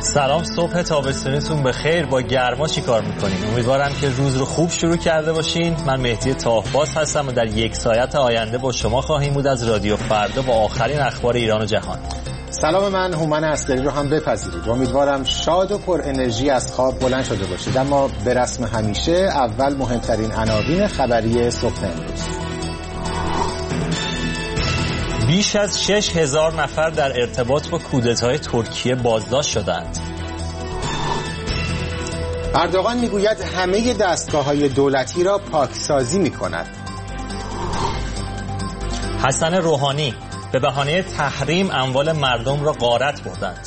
سلام، صبح تابستونیتون بخیر. با گرما چی کار میکنین؟ امیدوارم که روز رو خوب شروع کرده باشین. من مهدی طاهباز هستم و در یک ساعت آینده با شما خواهیم بود از رادیو فردا با آخرین اخبار ایران و جهان. سلام، من هومن عسکری رو هم بپذیرید. امیدوارم شاد و پر انرژی از خواب بلند شده باشید. اما به رسم همیشه اول مهمترین عناوین خبری صبح امروز. بیش از 6,000 نفر در ارتباط با کودتای ترکیه بازداشت شدند. اردوغان میگوید همه دستگاه‌های دولتی را پاکسازی می‌کند. حسن روحانی به بهانه تحریم اموال مردم را غارت بردند.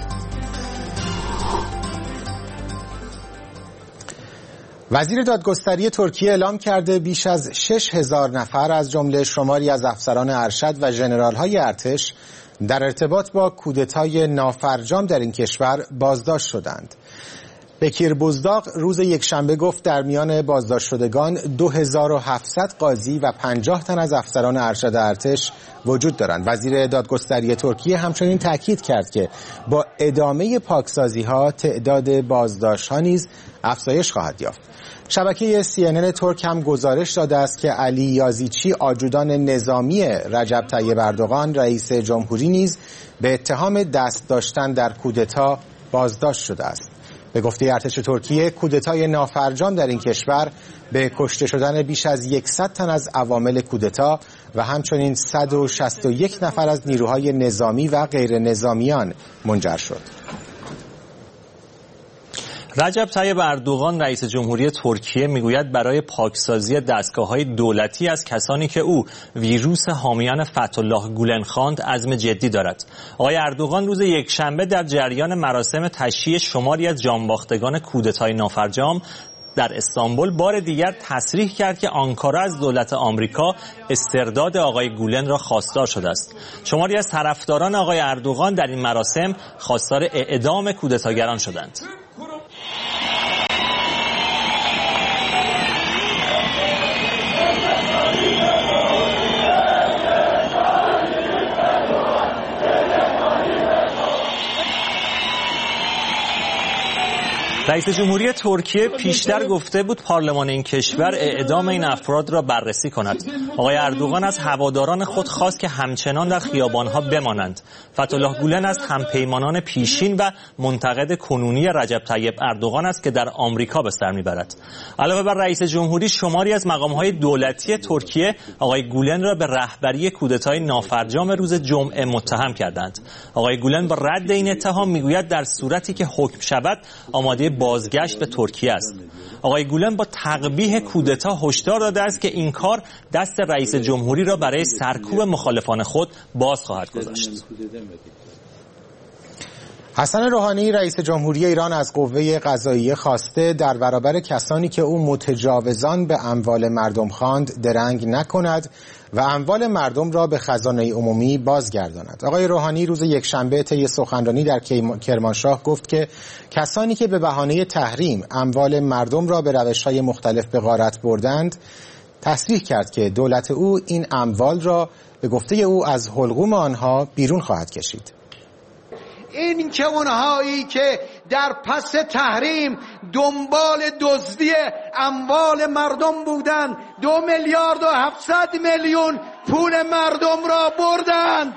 وزیر دادگستری ترکیه اعلام کرده بیش از 6,000 نفر از جمله شماری از افسران ارشد و ژنرال‌های ارتش در ارتباط با کودتای نافرجام در این کشور بازداشت شدند. بکیر بوزداغ روز یکشنبه گفت در میان بازداشت شدگان 2700 قاضی و 50 تن از افسران ارشد ارتش وجود دارند. وزیر دادگستری ترکیه همچنین تاکید کرد که با ادامه پاکسازی‌ها تعداد بازداشت‌ها نیز افزایش خواهد یافت. شبکه CNN ترک هم گزارش داده است که علی یازیچی آجودان نظامی رجب طیب اردوغان رئیس جمهوری نیز به اتهام دست داشتن در کودتا بازداشت شده است. به گفته ارتش ترکیه کودتای نافرجام در این کشور به کشته شدن بیش از 100 تن از عوامل کودتا و همچنین 161 نفر از نیروهای نظامی و غیر نظامیان منجر شد. رجب طیب اردوغان رئیس جمهوری ترکیه میگوید برای پاکسازی دستگاه‌های دولتی از کسانی که او ویروس حامیان فتح‌الله گولن خواند عزم جدی دارد. آقای اردوغان روز یکشنبه در جریان مراسم تشییع شماری از جانباختگان کودتای نافرجام در استانبول بار دیگر تصریح کرد که آنکارا از دولت آمریکا استرداد آقای گولن را خواستار شده است. شماری از طرفداران آقای اردوغان در این مراسم خواستار اعدام کودتاگران شدند. رئیس جمهوری ترکیه پیشتر گفته بود پارلمان این کشور اعدام این افراد را بررسی کند. آقای اردوغان از هواداران خود خواست که همچنان در خیابانها بمانند. فتح‌الله گولن از همپیمانان پیشین و منتقد کنونی رجب طیب اردوغان است که در آمریکا به سر میبرد. علاوه بر رئیس جمهوری شماری از مقام‌های دولتی ترکیه آقای گولن را به رهبری کودتای نافرجام روز جمعه متهم کردند. آقای گولن با رد این اتهام میگوید در صورتی که حکم شود آماده بازگشت به ترکیه است. آقای گولن با تقبیح کودتا هشدار داده است که این کار دست رئیس جمهوری را برای سرکوب مخالفان خود باز خواهد گذاشت. حسن روحانی رئیس جمهوری ایران از قوه قضاییه خواسته در برابر کسانی که او متجاوزان به اموال مردم خواند درنگ نکند و اموال مردم را به خزانه عمومی بازگرداند. آقای روحانی روز یکشنبه طی سخنرانی در کرمانشاه گفت که کسانی که به بهانه تحریم اموال مردم را به روش‌های مختلف به غارت بردند، تصریح کرد که دولت او این اموال را به گفته او از حلقوم آنها بیرون خواهد کشید. این که اونهایی که در پس تحریم دنبال دزدی اموال مردم بودند 2,700,000,000 پول مردم را بردند.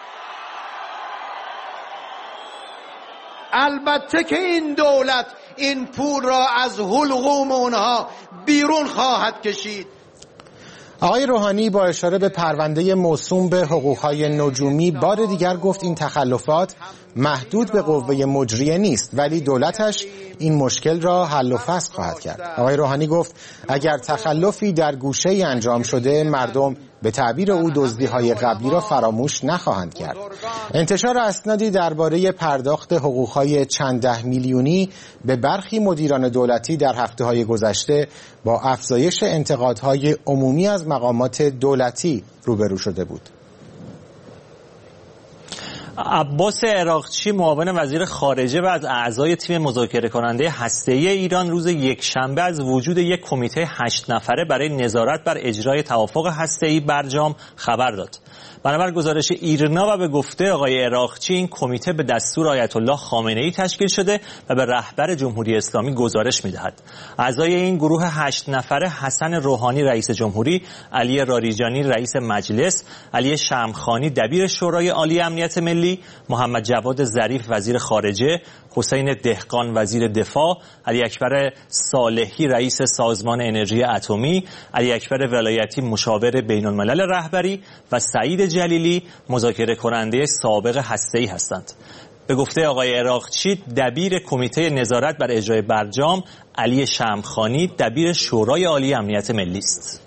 البته که این دولت این پول را از حلقوم اونها بیرون خواهد کشید. آقای روحانی با اشاره به پرونده موسوم به حقوق‌های نجومی بار دیگر گفت این تخلفات محدود به قوه مجریه نیست، ولی دولتش این مشکل را حل و فصل خواهد کرد. آقای روحانی گفت اگر تخلفی در گوشه‌ای انجام شده مردم به تعبیر او دزدی‌های قبلی را فراموش نخواهند کرد. انتشار اسنادی درباره پرداخت حقوق‌های چند ده میلیونی به برخی مدیران دولتی در هفته‌های گذشته با افزایش انتقادهای عمومی از مقامات دولتی روبرو شده بود. عباس عراقچی معاون وزیر خارجه و از اعضای تیم مذاکره کننده هسته‌ای ایران روز یکشنبه از وجود یک کمیته 8 نفره برای نظارت بر اجرای توافق هسته‌ای برجام خبر داد. بنابر گزارش ایرنا و به گفته آقای عراقچی، این کمیته به دستور آیت الله خامنه‌ای تشکیل شده و به رهبر جمهوری اسلامی گزارش می‌دهد. اعضای این گروه 8 نفره حسن روحانی رئیس جمهوری، علی راریجانی رئیس مجلس، علی شمخانی دبیر شورای عالی امنیت ملی، محمد جواد ظریف وزیر خارجه، حسین دهقان وزیر دفاع، علی اکبر صالحی رئیس سازمان انرژی اتمی، علی اکبر ولایتی مشاور بین‌الملل رهبری و سعید جلیلی مذاکره کننده سابق هسته‌ای هستند. به گفته آقای عراقچی، دبیر کمیته نظارت بر اجرای برجام علی شمخانی دبیر شورای عالی امنیت ملی است.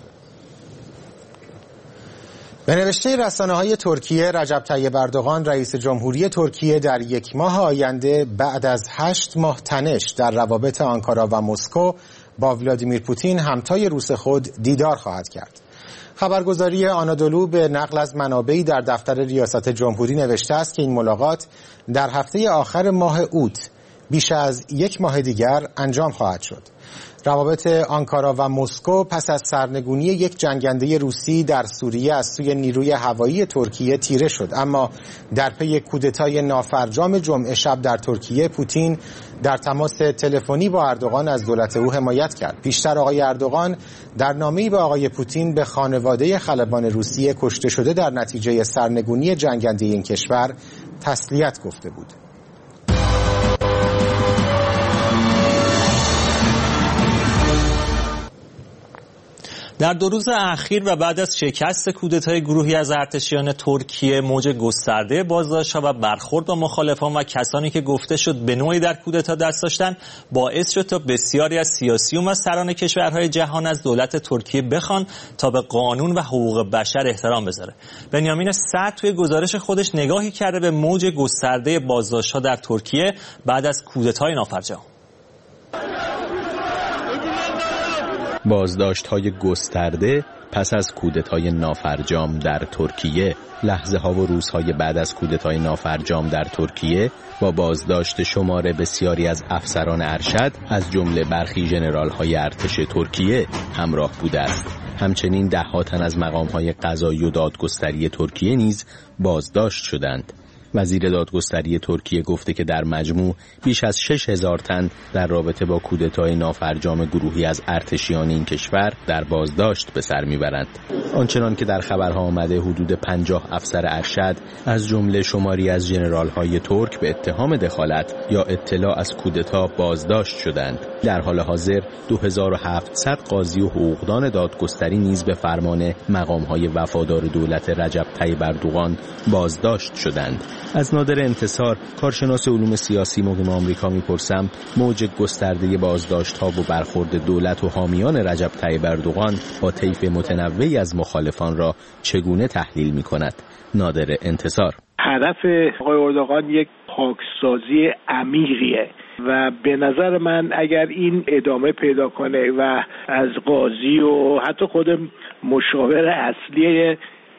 به نوشته رسانه‌های ترکیه، رجب طیب اردوغان رئیس جمهوری ترکیه در 1 ماه آینده بعد از 8 ماه تنش در روابط آنکارا و مسکو با ولادیمیر پوتین همتای روس خود دیدار خواهد کرد. خبرگزاری آنادولو به نقل از منابعی در دفتر ریاست جمهوری نوشته است که این ملاقات در هفته آخر ماه اوت بیش از 1 ماه دیگر انجام خواهد شد. روابط آنکارا و مسکو پس از سرنگونی یک جنگنده روسی در سوریه از سوی نیروی هوایی ترکیه تیره شد، اما در پی کودتای نافرجام جمعه شب در ترکیه، پوتین در تماس تلفنی با اردوغان از دولت او حمایت کرد. پیشتر آقای اردوغان در نامه‌ای به آقای پوتین به خانواده خلبان روسیه کشته شده در نتیجه سرنگونی جنگنده این کشور تسلیت گفته بود. در 2 روز اخیر و بعد از شکست کودتای گروهی از ارتشیان ترکیه، موج گسترده بازداشت‌ها و برخورد با مخالفان و کسانی که گفته شد به نوعی در کودتا دست داشتند باعث شد تا بسیاری از سیاسیون و سران کشورهای جهان از دولت ترکیه بخوان تا به قانون و حقوق بشر احترام بذاره. بنیامین سعد توی گزارش خودش نگاهی کرده به موج گسترده بازداشت‌ها در ترکیه بعد از کودتای نافرجام. بازداشت‌های گسترده پس از کودتای نافرجام در ترکیه. لحظه‌ها و روزهای بعد از کودتای نافرجام در ترکیه با بازداشت شمار بسیاری از افسران ارشد از جمله برخی ژنرال‌های ارتش ترکیه همراه بوده است. همچنین ده‌ها تن از مقام‌های قضایی و دادگستری ترکیه نیز بازداشت شدند. وزیر دادگستری ترکیه گفته که در مجموع بیش از 6000 تن در رابطه با کودتای نافرجام گروهی از ارتشیان این کشور در بازداشت به سر میبرند. آنچنان که در خبرها آمده حدود 50 افسر ارشد از جمله شماری از ژنرال‌های ترک به اتهام دخالت یا اطلاع از کودتا بازداشت شدند. در حال حاضر 2700 قاضی و حقوقدان دادگستری نیز به فرمان مقام‌های وفادار دولت رجب طیب اردوغان بازداشت شدند. از نادر انتصار، کارشناس علوم سیاسی، مقیم آمریکا میپرسم موج گسترده بازداشت‌ها و برخورد دولت و حامیان رجب طیب اردوغان با طیف متنوعی از مخالفان را چگونه تحلیل می‌کند؟ نادر انتصار: هدف آقای اردوغان یک پاکسازی عمیقیه و به نظر من اگر این ادامه پیدا کنه و از قاضی و حتی خود مشاور اصلی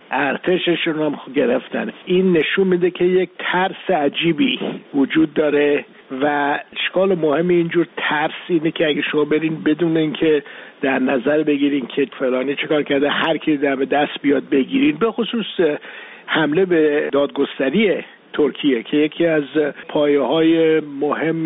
ارتششون هم گرفتن، این نشون میده که یک ترس عجیبی وجود داره و اشکال مهم اینجور ترس اینه که اگه شما برین بدون اینکه در نظر بگیرین که فلانی چیکار کرده هر کی دست بیاد بگیرین، به خصوص حمله به دادگستری ترکیه که یکی از پایه‌های مهم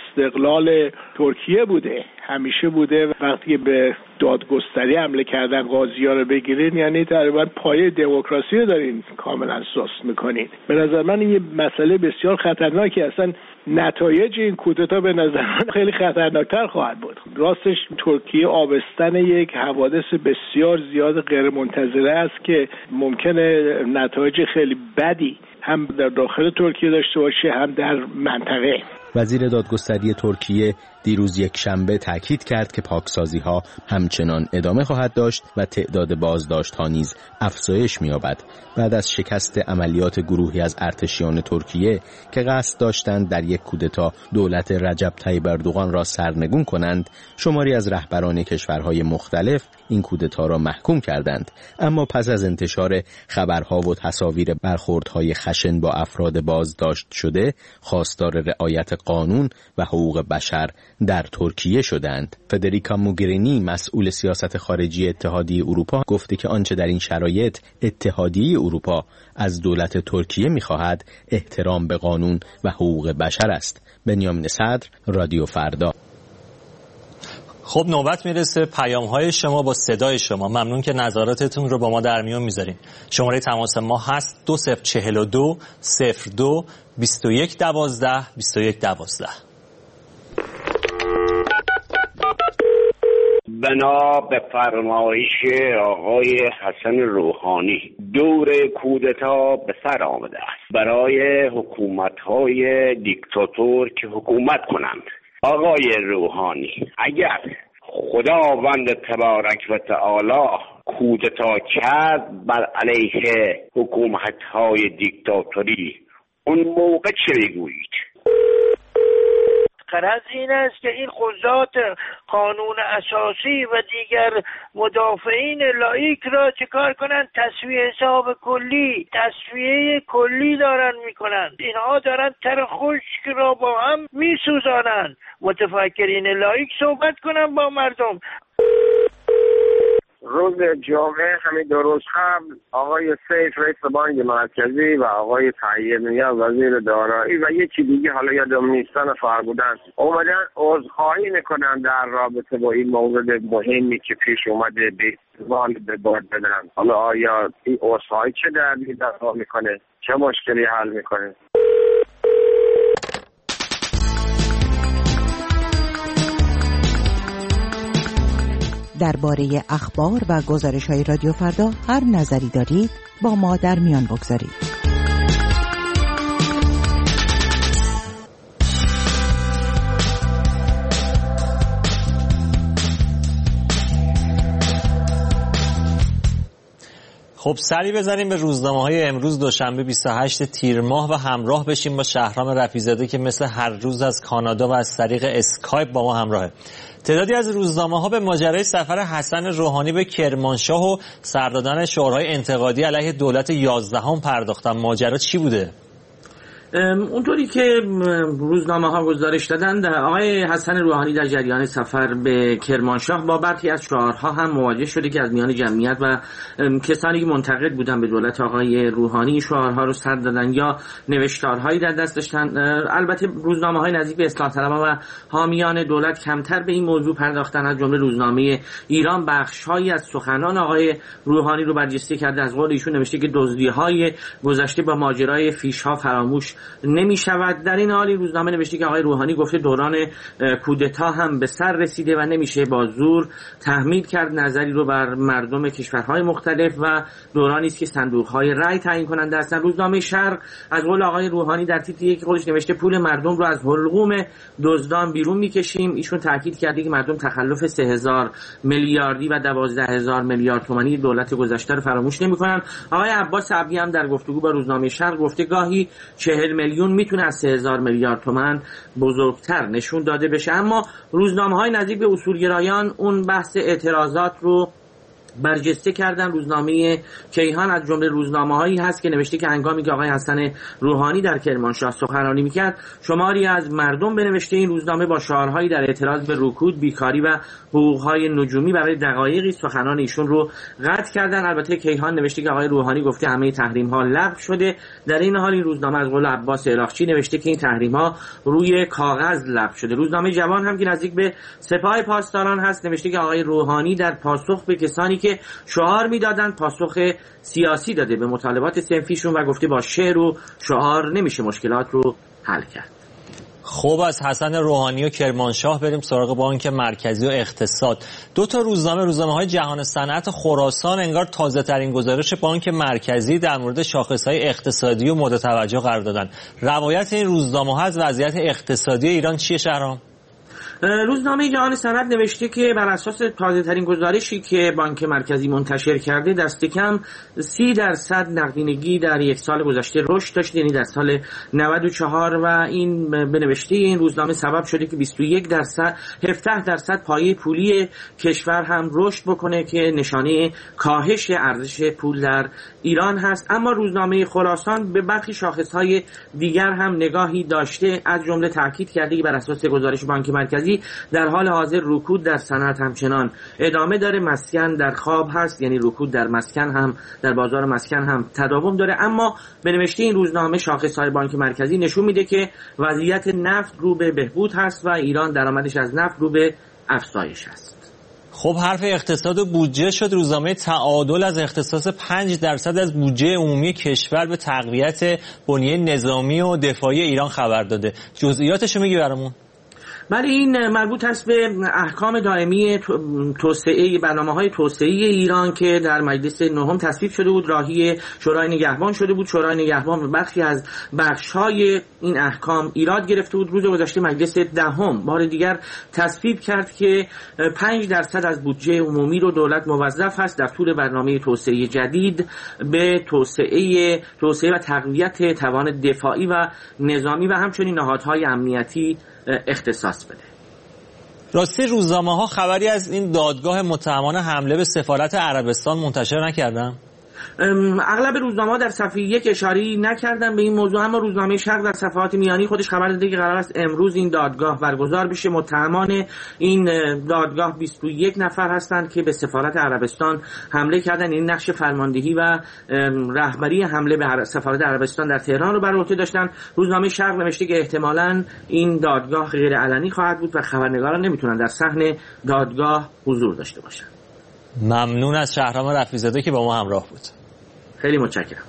استقلال ترکیه بوده، همیشه بوده. وقتی به دادگستری حمله کردن قاضی‌ها رو بگیرین یعنی تقریبا پایه دموکراسی رو دارین کاملا سست میکنین. به نظر من این یه مسئله بسیار خطرناکی، اصلا نتایج این کودتا به نظر من خیلی خطرناکتر خواهد بود. راستش ترکیه آبستن یک حوادث بسیار زیاد غیرمنتظره است که ممکنه نتایج خیلی بدی هم در داخل ترکیه داشته باشه هم در منطقه. وزیر دادگستری ترکیه دیروز یک شنبه تاکید کرد که پاکسازی‌ها همچنان ادامه خواهد داشت و تعداد بازداشت‌ها نیز افزایش می‌یابد. بعد از شکست عملیات گروهی از ارتشیان ترکیه که قصد داشتند در یک کودتا دولت رجب طیب اردوغان را سرنگون کنند، شماری از رهبران کشورهای مختلف این کودتا را محکوم کردند. اما پس از انتشار خبرها و تصاویر برخوردهای خشن با افراد بازداشت شده، خواستار رعایت قانون و حقوق بشر در ترکیه شدند. فدریکا موگرینی مسئول سیاست خارجی اتحادیه اروپا گفته که آنچه در این شرایط اتحادیه اروپا از دولت ترکیه می‌خواهد احترام به قانون و حقوق بشر است. بنیامین صدر، رادیو فردا. خب نوبت میرسه پیام‌های شما با صدای شما. ممنون که نظراتتون رو با ما در میون میذارین. شماره تماس ما هست 2042 02 21 12 21 12. بنا به فرمایش آقای حسن روحانی دور کودتا به سر آمده است. برای حکومت‌های دیکتاتور که حکومت کنند، آقای روحانی اگر خداوند تبارک و تعالی کودتا کرد بر علیه حکومت‌های دیکتاتوری، اون موقع چه میگویید؟ غرض این است که این قضات قانون اساسی و دیگر مدافعین لایک را چکار کنند؟ تصفیه حساب کلی، تصفیه کلی دارن میکنند. اینها دارن تر خشک را با هم میسوزانند. متفکرین لایک صحبت کنن با مردم. روز جمعه همین 2 روز قبل آقای سیف رئیس بانک مرکزی و آقای طیب نیاز وزیر دارایی و یکی دیگه حالا یادم نیستن فرمودن اومدن عذرخواهی میکنن در رابطه با این موضوع مهمی که پیش اومده به استقبال به باد بدن. حالا آیا این عذرخواهی چه دردی دفع میکنه؟ چه مشکلی حل میکنه؟ درباره اخبار و گزارش‌های رادیو فردا هر نظری دارید با ما در میان بگذارید. خب سری بزنیم به روزنامه‌های امروز دوشنبه 28 تیر ماه و همراه بشیم با شهرام رفیع‌زاده که مثل هر روز از کانادا و از طریق اسکایپ با ما همراهه. تعدادی از روزنامه‌ها به ماجرای سفر حسن روحانی به کرمانشاه و سر دادن شعارهای انتقادی علیه دولت 11 پرداختن. ماجرا چی بوده؟ اونطوری که روزنامه ها گزارش دادند، آقای حسن روحانی در جریان سفر به کرمانشاه با برخی از شعارها هم مواجه شده که از میان جمعیت و کسانی که منتقد بودن به دولت آقای روحانی شعارها رو سر دادن یا نوشتارهایی در دست داشتن. البته روزنامه های نزدیک به اصلاح طلبان و حامیان دولت کمتر به این موضوع پرداختن. از جمله روزنامه ایران بخش‌هایی از سخنان آقای روحانی رو برجسته کرده. از قول ایشون نوشته که دزدی‌های گذشته با ماجرای فیش‌ها فراموش نمی شود. در این حال روزنامه نوشته که آقای روحانی گفته دوران کودتا هم به سر رسیده و نمیشه با زور تحمیل کرد نظری رو بر مردم کشورهای مختلف و دورانی است که صندوق‌های رای تعیین کننده هستند. روزنامه شرق از قول آقای روحانی در تیتر یک خودش نوشته پول مردم رو از حلقوم دزدان بیرون میکشیم. ایشون تاکید کرده که مردم تخلف 3000 میلیاردی و 12000 میلیارد تومانی دولت گذشته رو فراموش نمی‌کنن. آقای عباس عبدی هم در گفتگو با روزنامه شرق گفته گاهی 40 میلیون میتونه از 3000 میلیارد تومان بزرگتر نشون داده بشه. اما روزنامه‌های نزدیک به اصولگرایان اون بحث اعتراضات رو برجسته کردن. روزنامه کیهان از جمله روزنامه‌هایی هست که نوشته که هنگامی که آقای حسن روحانی در کرمانشاه سخنرانی می‌کرد شماری از مردم به نوشته این روزنامه با شعارهایی در اعتراض به رکود، بیکاری و حقوق‌های نجومی برای دقایقی سخنان ایشون رو قطع کردن. البته کیهان نوشته که آقای روحانی گفته همه تحریم‌ها لغو شده. در این حال این روزنامه از قول عباس عراقچی نوشته که این تحریم‌ها روی کاغذ لغو شده. روزنامه جوان هم که نزدیک به سپاه پاسداران هست نوشته که آقای روحانی در پاسخ به کسانی که شعار میدادن پاسخ سیاسی داده به مطالبات صنفیشون و گفته با شعر و شعار نمیشه مشکلات رو حل کرد. خب از حسن روحانی و کرمانشاه بریم سراغ بانک مرکزی و اقتصاد. دو تا روزنامه‌های جهان صنعت خراسان انگار تازه ترین گزارش بانک مرکزی در مورد شاخص‌های اقتصادی و مورد توجه قرار دادن. روایت این روزنامه‌ها از وضعیت اقتصادی ایران چیه شهرام؟ روزنامه جهان صنعت نوشته که بر اساس تازه‌ترین گزارشی که بانک مرکزی منتشر کرده دست کم 30% نقدینگی در یک سال گذشته رشد داشت، یعنی در سال 94 و این به نوشته این روزنامه سبب شده که 17% پایه پولی کشور هم رشد بکنه که نشانه کاهش ارزش پول در ایران هست. اما روزنامه خراسان به برخی شاخص‌های دیگر هم نگاهی داشته، از جمله تاکید کرده که بر اساس گزارش بانک مرکزی در حال حاضر رکود در صنعت همچنان ادامه داره، مسکن در خواب هست، یعنی رکود در مسکن هم در بازار مسکن هم تداوم داره. اما به نوشته این روزنامه شاخص‌های بانک مرکزی نشون میده که وضعیت نفت رو به بهبود هست و ایران درآمدش از نفت رو به افزایش است. خب حرف اقتصاد و بودجه شد. روزنامه تعادل از اختصاص 5% از بودجه عمومی کشور به تقویت بنیه نظامی و دفاعی ایران خبر داده. جزئیاتشو میگی برامون؟ ولی این مربوط است به احکام دائمی توسعه برنامه‌های توسعه‌ای ایران که در مجلس نهم تصویب شده بود، راهی شورای نگهبان شده بود. شورای نگهبان برخی از بخش‌های این احکام ایراد گرفته بود. روز گذشته مجلس دهم بار دیگر تصویب کرد که 5% از بودجه عمومی رو دولت موظف است در طول برنامه توسعه جدید به توسعه و تقویت توان دفاعی و نظامی و همچنین نهادهای امنیتی اختصاص بده. راستی روزنامه‌ها خبری از این دادگاه متهمانه حمله به سفارت عربستان منتشر نکردن؟ اغلب روزنامه‌ها در صفحه 1 اشاری نکردن به این موضوع، اما روزنامه شرق در صفحات میانی خودش خبر داده که قرار است امروز این دادگاه برگزار بشه. متهمان این دادگاه 21 نفر هستند که به سفارت عربستان حمله کردن. این نقش فرماندهی و رهبری حمله به سفارت عربستان در تهران رو بر عهده داشتن. روزنامه شرق نوشته که احتمالاً این دادگاه غیر علنی خواهد بود و خبرنگاران نمیتونن در صحن دادگاه حضور داشته باشن. ممنون از شهرام رفیع‌زاده که با ما همراه بود. خیلی متشکرم.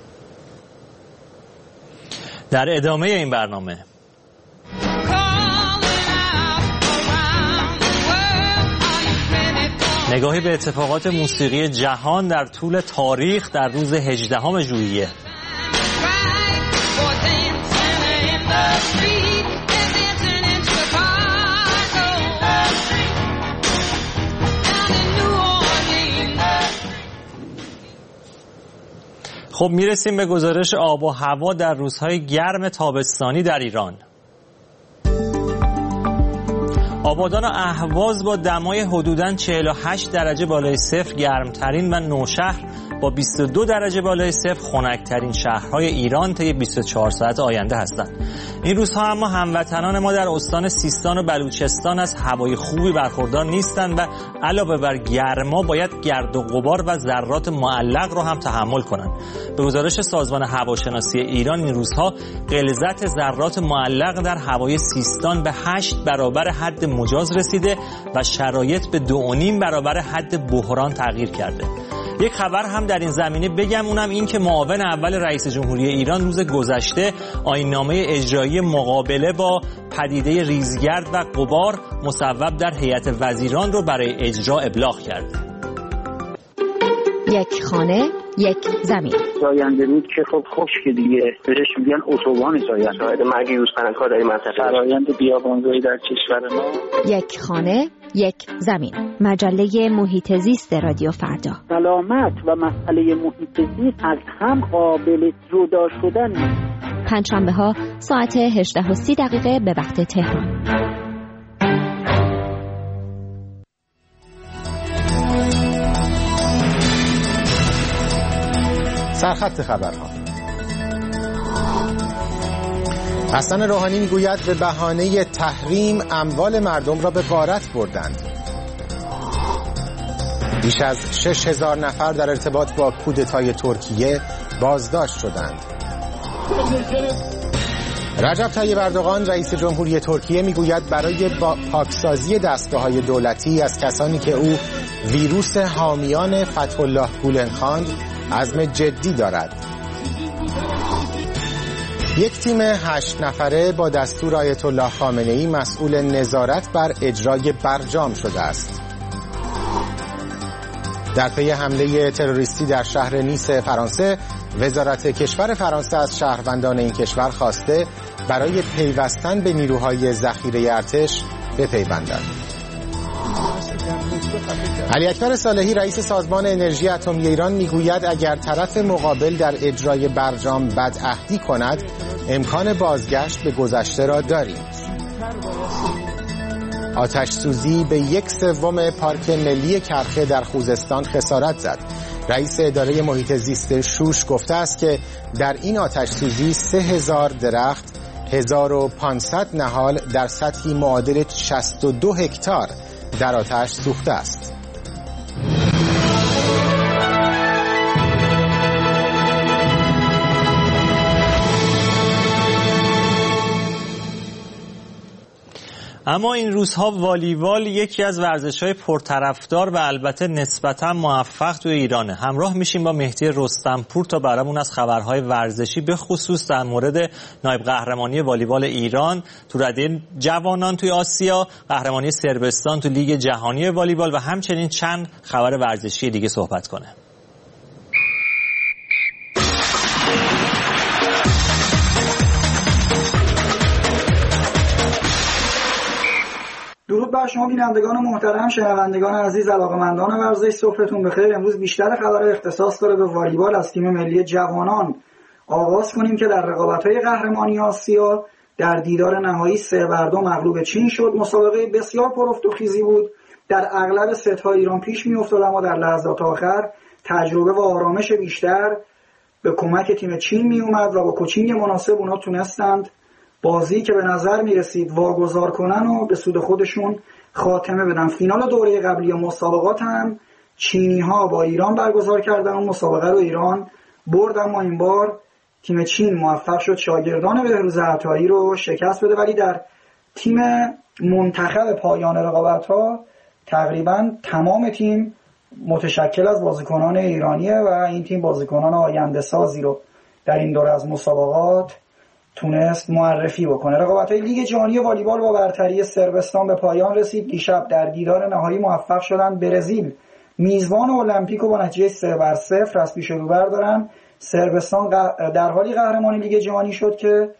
در ادامه این برنامه نگاهی به اتفاقات موسیقی جهان در طول تاریخ در روز 18 ژوئیه. خب میرسیم به گزارش آب و هوا در روزهای گرم تابستانی در ایران. آبادان و اهواز با دمای حدوداً 48 درجه بالای صفر گرمترین و نوشهر با 22 درجه بالای صفر خنک‌ترین شهرهای ایران طی 24 ساعت آینده هستند. این روزها اما هموطنان ما در استان سیستان و بلوچستان از هوای خوبی برخوردار نیستند و علاوه بر گرما باید گرد و غبار و ذرات معلق را هم تحمل کنند. به گزارش سازمان هواشناسی ایران این روزها غلظت ذرات معلق در هوای سیستان به 8 برابر حد مجاز رسیده و شرایط به 2.5 برابر حد بحران تغییر کرده. یک خبر هم در این زمینه بگم، اونم این که معاون اول رئیس جمهوری ایران روز گذشته آیین‌نامه اجرایی مقابله با پدیده ریزگرد و غبار مصوب در هیئت وزیران رو برای اجرا ابلاغ کرد. یک خانه یک زمین. زاینده رود که خب خشک دیگه، بهش میگن اتوبان زاینده. شاهد مرگ یوزپلنگ‌ها در این منطقه. فرآیند بیابانزایی در کشور ما. یک خانه یک زمین. مجله محیط زیست رادیو فردا. سلامت و مسئله محیط زیست از هم قابل جدا شدن نیست. پنجشنبه‌ها ساعت 18:30 به وقت تهران. سرخط خبرها. حسن روحانی میگوید به بهانه تحریم اموال مردم را به غارت بردند. بیش از 6000 نفر در ارتباط با کودتای ترکیه بازداشت شدند. رجب طیب اردوغان رئیس جمهوری ترکیه میگوید برای پاکسازی دستگاه‌های دولتی از کسانی که او ویروس حامیان فتح‌الله گولن خواند عزم جدی دارد. یک تیم 8 نفره با دستور آیت الله خامنه‌ای مسئول نظارت بر اجرای برجام شده است. در پی حمله تروریستی در شهر نیس فرانسه، وزارت کشور فرانسه از شهروندان این کشور خواسته برای پیوستن به نیروهای ذخیره ارتش بپیوندند. علی اکبر صالحی رئیس سازمان انرژی اتمی ایران میگوید اگر طرف مقابل در اجرای برجام بدعهدی کند، امکان بازگشت به گذشته را داریم. آتش سوزی به 1/3 پارک ملی کرخه در خوزستان خسارت زد. رئیس اداره محیط زیست شوش گفته است که در این آتش سوزی 3000 درخت، 1500 نهال در سطحی معادل 62 هکتار در آتش سوخته است. اما این روزها والیبال یکی از ورزش‌های پرطرفدار و البته نسبتاً موفق تو ایرانه. همراه میشیم با مهدی رستمپور تا برامون از خبرهای ورزشی به خصوص در مورد نایب قهرمانی والیبال ایران تو رده جوانان توی آسیا، قهرمانی صربستان تو لیگ جهانی والیبال و همچنین چند خبر ورزشی دیگه صحبت کنه. درود بر شما بینندگان محترم، شنوندگان عزیز، علاقه‌مندان ورزش، صبحتون بخیر. امروز بیشتر خبر اختصاص داره به والیبال از تیم ملی جوانان. آغاز کنیم که در رقابت‌های قهرمانی آسیا در دیدار نهایی 3-2 مغلوب چین شد. مسابقه بسیار پرافت و خیزی بود. در اغلب ست‌ها ایران پیش می‌افتاد، اما در لحظات آخر تجربه و آرامش بیشتر به کمک تیم چین می‌اومد و با کوچینگ مناسب اونها تونستند بازی که به نظر میرسید واگذار کنن و به سود خودشون خاتمه بدن. فینال دوره قبلی مسابقات هم چینی ها با ایران برگزار کردن و مسابقه رو ایران برد، اما این بار تیم چین موفق شد شاگردان بهروز عطایی رو شکست بده. ولی در تیم منتخب پایان رقابت ها تقریبا تمام تیم متشکل از بازیکنان ایرانیه و این تیم بازیکنان آینده سازی رو در این دوره از مسابقات تونست معرفی بکنه. رقابت‌های لیگ جهانی والیبال با برتری صربستان به پایان رسید. دیشب در دیدار نهایی موفق شدن برزیل میزبان المپیک رو با نتیجه 3-0 از پیش رو بردارن. صربستان در حالی قهرمان لیگ جهانی شد که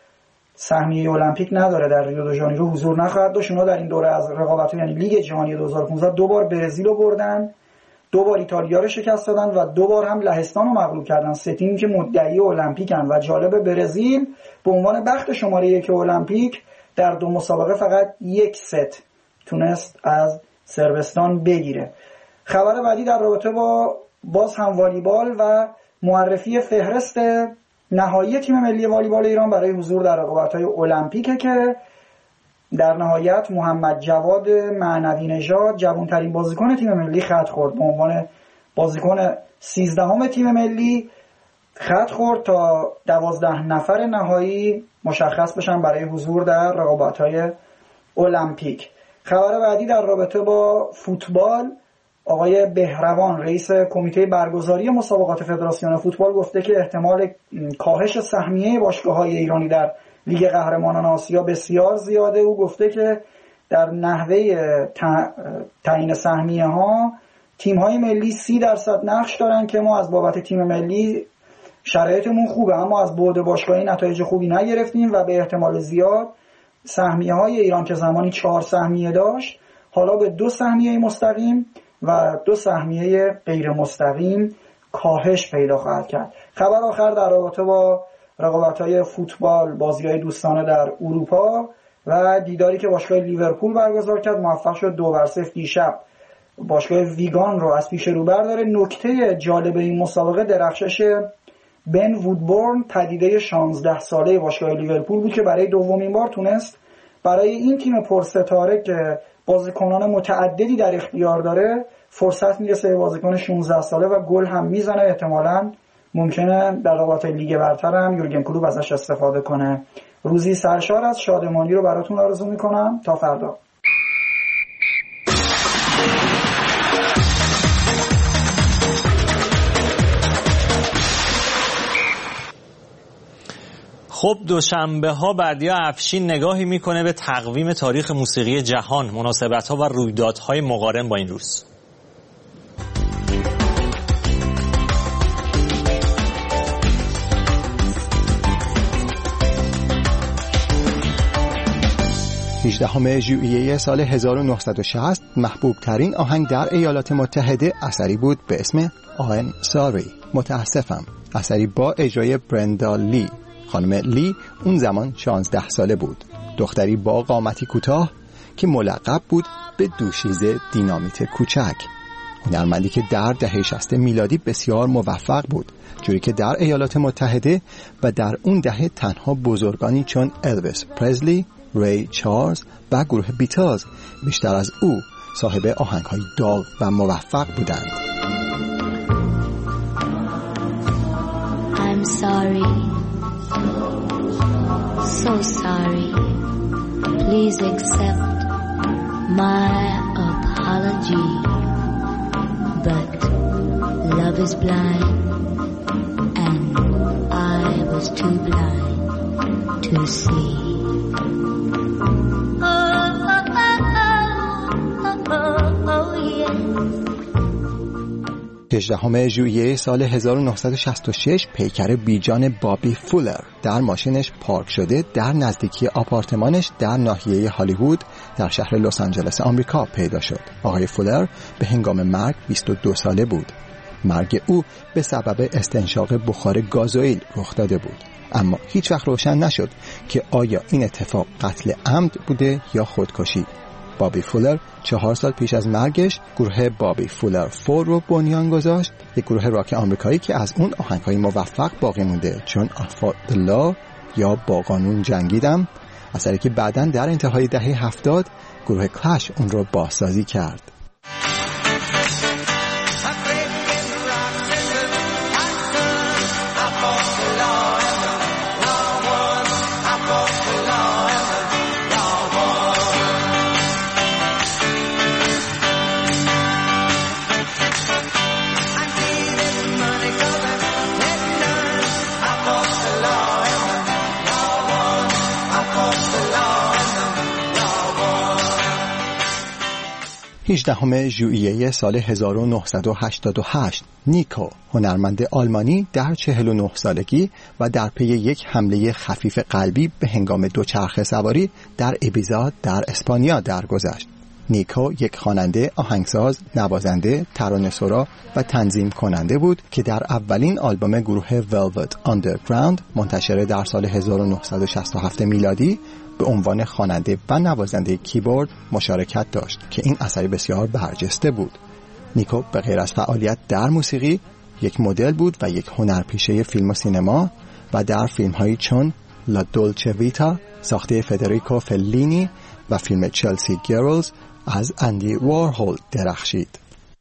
سهمیه المپیک نداره، در ریو دو ژانیرو حضور نخواهد داشت. اونا در این دوره از رقابت‌ها یعنی لیگ جهانی 2015 2 بار برزیل رو بردن، 2 بار ایتالیا رو شکست دادن و 2 بار هم لهستان رو مغلوب کردن. 3 تیمی که مدعی المپیکن و جالب برزیل به عنوان بخت شماره 1 المپیک در 2 مسابقه فقط 1 ست تونست از صربستان بگیره. خبر بعدی در رابطه با باز هم والیبال و معرفی فهرست نهایی تیم ملی والیبال ایران برای حضور در رقابت‌های المپیکه که در نهایت محمد جواد معنوی نژاد جوان‌ترین بازیکن تیم ملی خط خورد. به عنوان بازیکن 13ام تیم ملی خط خورد تا 12 نفر نهایی مشخص بشن برای حضور در رقابت‌های المپیک. خبر بعدی در رابطه با فوتبال، آقای بهروان رئیس کمیته برگزاری مسابقات فدراسیون فوتبال گفته که احتمال کاهش سهمیه باشگاه‌های ایرانی در لیگ قهرمانان آسیا بسیار زیاده. او گفته که در نحوه تعیین سهمیه ها تیم‌های ملی 30% نقش دارن که ما از بابت تیم ملی شرایطمون خوبه اما از بعد باشگاهی نتایج خوبی نگرفتیم و به احتمال زیاد سهمیه های ایران که زمانی 4 سهمیه داشت حالا به 2 سهمیه مستقیم و 2 سهمیه غیر مستقیم کاهش پیدا خواهد کرد. خبر آخر در رابطه با رقابت‌های فوتبال، بازی‌های دوستانه در اروپا و دیداری که باشگاه لیورپول برگزار کرد، موفق شد 2-0 دیشب باشگاه ویگان رو از پیش رو برداره. نکته جالب این مسابقه درخشش بن وودبورن، پدیده 16 ساله باشگاه لیورپول بود که برای دومین بار تونست برای این تیم پرستاره که بازیکنان متعددی در اختیار داره فرصت میرسه به بازیکن 16 ساله و گل هم میزنه. احتمالاً ممکنه در رقابت لیگ برتر هم یورگن کلوپ ازش استفاده کنه. روزی سرشار از شادمانی رو براتون آرزو میکنم. تا فردا. خب دوشنبه ها بردیا افشین نگاهی میکنه به تقویم تاریخ موسیقی جهان، مناسبت ها و رویدادهای مقارن با این روز. هجدهم ژوئیه سال 1960 محبوب ترین آهنگ در ایالات متحده اثری بود به اسم I'm Sorry، متاسفم، اثری با اجرای برندا لی. خانم لی اون زمان 16 ساله بود، دختری با قامتی کوتاه که ملقب بود به دوشیزه دینامیت کوچک. هنرمندی که در دهه 60 میلادی بسیار موفق بود، جوری که در ایالات متحده و در اون دهه تنها بزرگانی چون الویس پرزلی، ری چارلز و گروه بیتلز بیشتر از او صاحب آهنگ‌های داغ و موفق بودند. I'm sorry, so sorry. Please accept my apology. But love is blind, and I was too blind to see. 18 ژوئیه سال 1966 پیکر بیجان بابی فولر در ماشینش پارک شده در نزدیکی آپارتمانش در ناحیه هالیوود در شهر لس آنجلس آمریکا پیدا شد. آقای فولر به هنگام مرگ 22 ساله بود. مرگ او به سبب استنشاق بخار گازوئیل رخ داده بود، اما هیچ وقت روشن نشد که آیا این اتفاق قتل عمد بوده یا خودکشی. بابی فولر 4 سال پیش از مرگش گروه بابی فولر 4 رو بنیان گذاشت، یک گروه راک آمریکایی که از اون آهنگ‌های موفق باقی مونده، چون I Fought the Law یا با قانون جنگیدم، اثری که بعداً در انتهای دهه 70 گروه کلش اون رو بازسازی کرد. هجدهم ژوئیه سال 1988 نیکو، هنرمند آلمانی در 49 سالگی و در پی یک حمله خفیف قلبی به هنگام دوچرخه سواری در ایبیزا در اسپانیا درگذشت. نیکو یک خواننده، آهنگساز، نوازنده، ترانه‌سرا و تنظیم کننده بود که در اولین آلبوم گروه Velvet Underground منتشر در سال 1967 میلادی به عنوان خواننده و نوازنده کیبورد مشارکت داشت که این اثری بسیار برجسته بود. نیکو به غیر از فعالیت در موسیقی یک مدل بود و یک هنرپیشه فیلم و سینما و در فیلم‌هایی چون لا دولچه ویتا ساخته فدریکو فلینی و فیلم چلسی گرلز از اندی وارهول درخشید.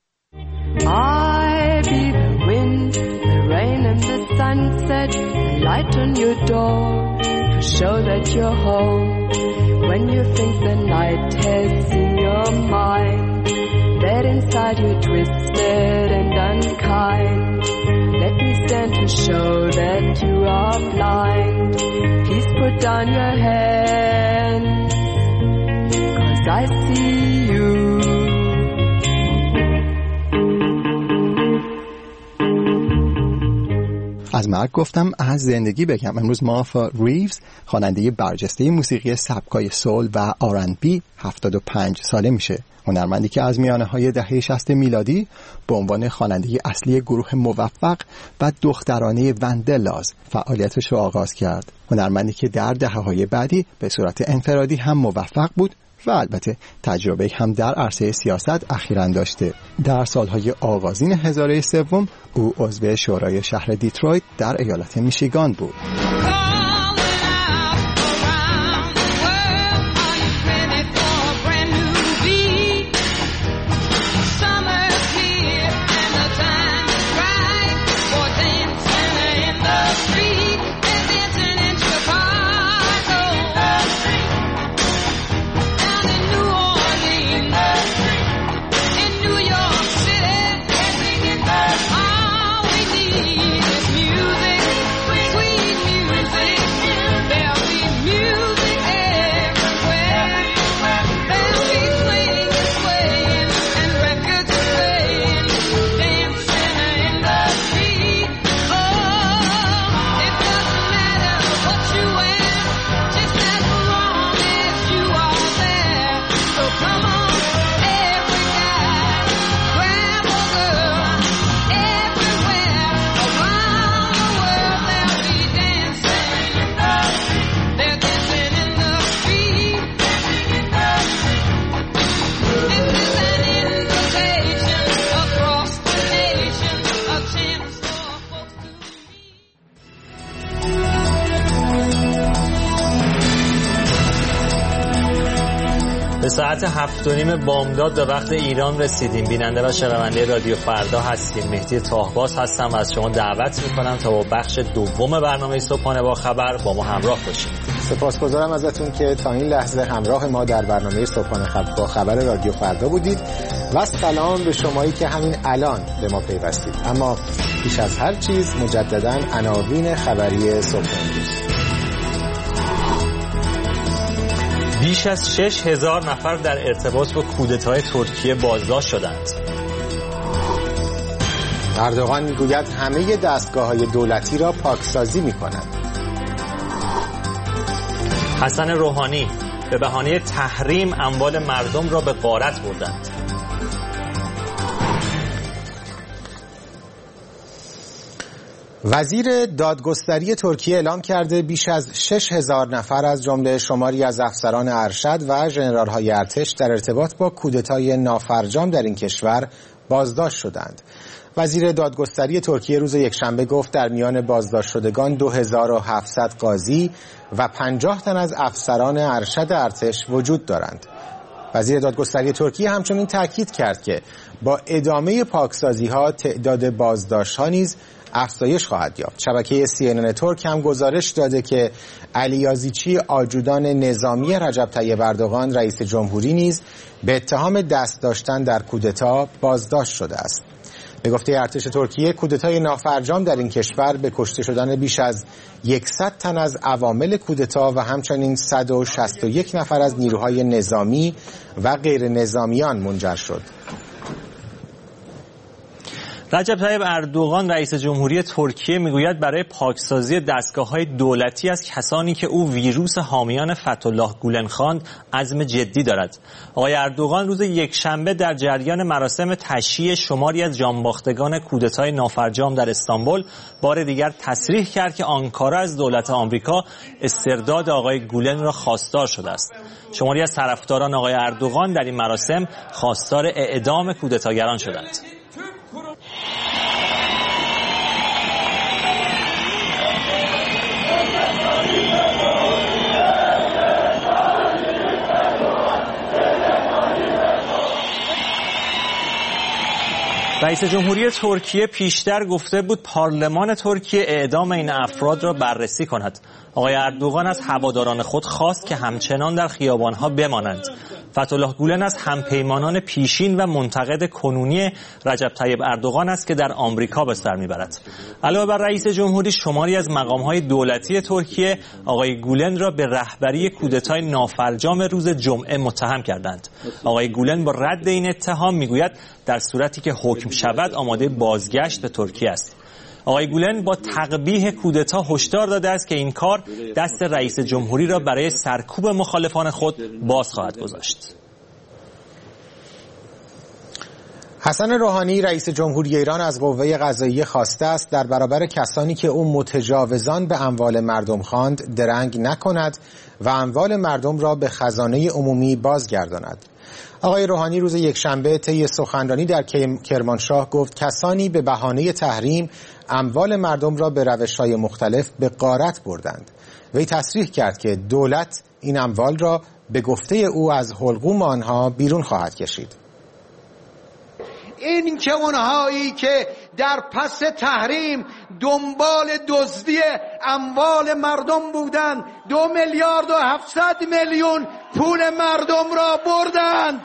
I be the wind, the rain and the sunset, the light on your door to show that you're home. When you think the night has seen your mind, that inside you're twisted and unkind. Let me stand to show that you are blind. Please put down your hands, 'cause I see you. از مرگ گفتم، از زندگی بگم. امروز مارفا ریوز، خواننده برجسته موسیقی سبکای سول و R&B 75 ساله میشه. هنرمندی که از میانه‌های دهه 60 میلادی به عنوان خواننده اصلی گروه موفق و دخترانه وندلاز فعالیتش رو آغاز کرد. هنرمندی که در دهه‌های بعدی به صورت انفرادی هم موفق بود و البته تجربه هم در عرصه سیاست اخیراً داشته. در سالهای آغازین هزاره سوم او عضو شورای شهر دیترویت در ایالت میشیگان بود. به ساعت 7:30 بامداد به وقت ایران رسیدیم. بیننده و شنونده رادیو فردا هستیم. مهدی طاهباز هستم و از شما دعوت میکنم تا با بخش دوم برنامه صبحانه با خبر با ما همراه باشید. سپاسگزارم ازتون که تا این لحظه همراه ما در برنامه صبحانه با خبر رادیو فردا بودید و سلام به شمایی که همین الان به ما پیوستید. اما پیش از هر چیز مجدداً عناوین خبری صبح امروز. بیش از 6,000 نفر در ارتباط با کودتای ترکیه بازداشت شدند. اردوغان میگوید همه دستگاه‌های دولتی را پاکسازی می‌کند. حسن روحانی به بهانه تحریم اموال مردم را به غارت بردند. وزیر دادگستری ترکیه اعلام کرده بیش از 6,000 نفر از جمله شماری از افسران ارشد و ژنرال‌های ارتش در ارتباط با کودتای نافرجام در این کشور بازداشت شدند. وزیر دادگستری ترکیه روز یکشنبه گفت در میان بازداشت شدگان 2700 قاضی و 50 تن از افسران ارشد ارتش وجود دارند. وزیر دادگستری ترکیه همچنین تاکید کرد که با ادامه پاکسازی‌ها تعداد بازداشت‌ها نیز افزایش خواهد یافت. شبکه CNN ترک هم گزارش داده که علی یازیچی آجودان نظامی رجب طیب اردوغان رئیس جمهوری نیز به اتهام دست داشتن در کودتا بازداشت شده است. به گفته ارتش ترکیه کودتای نافرجام در این کشور به کشته شدن بیش از 100 تن از عوامل کودتا و همچنین 161 نفر از نیروهای نظامی و غیر نظامیان منجر شد. رجب طیب اردوغان رئیس جمهوری ترکیه میگوید برای پاکسازی دستگاه‌های دولتی از کسانی که او ویروس حامیان فتح‌الله گولن خواند عزم جدی دارد. آقای اردوغان روز یکشنبه در جریان مراسم تشییع شماری از جانباختگان کودتای نافرجام در استانبول بار دیگر تصریح کرد که آنکارا از دولت آمریکا استرداد آقای گولن را خواستار شده است. شماری از طرفداران آقای اردوغان در این مراسم خواستار اعدام کودتاگران شدند. رئیس جمهوری ترکیه پیشتر گفته بود پارلمان ترکیه اعدام این افراد را بررسی کند. آقای اردوغان از هواداران خود خواست که همچنان در خیابانها بمانند. فتح‌الله گولن از همپیمانان پیشین و منتقد کنونی رجب طیب اردوغان است که در آمریکا به سر میبرد. علاوه بر رئیس جمهوری شماری از مقام‌های دولتی ترکیه آقای گولن را به رهبری کودتای نافرجام روز جمعه متهم کردند. آقای گولن با رد این اتهام میگوید در صورتی که حکم شود آماده بازگشت به ترکیه است. آقای گولن با تقبیح کودتا هشدار داده است که این کار دست رئیس جمهوری را برای سرکوب مخالفان خود باز خواهد گذاشت. حسن روحانی رئیس جمهوری ایران از قوه قضاییه خواسته است در برابر کسانی که او متجاوزان به اموال مردم خواند درنگ نکند و اموال مردم را به خزانه عمومی بازگرداند. آقای روحانی روز یکشنبه طی سخنرانی در کرمانشاه گفت کسانی به بهانه تحریم اموال مردم را به روش‌های مختلف به غارت بردند. وی تصریح کرد که دولت این اموال را به گفته او از حلقوم آنها بیرون خواهد کشید. این که اونهایی که در پس تحریم دنبال دزدی اموال مردم بودند 2,700,000,000 پول مردم را بردند.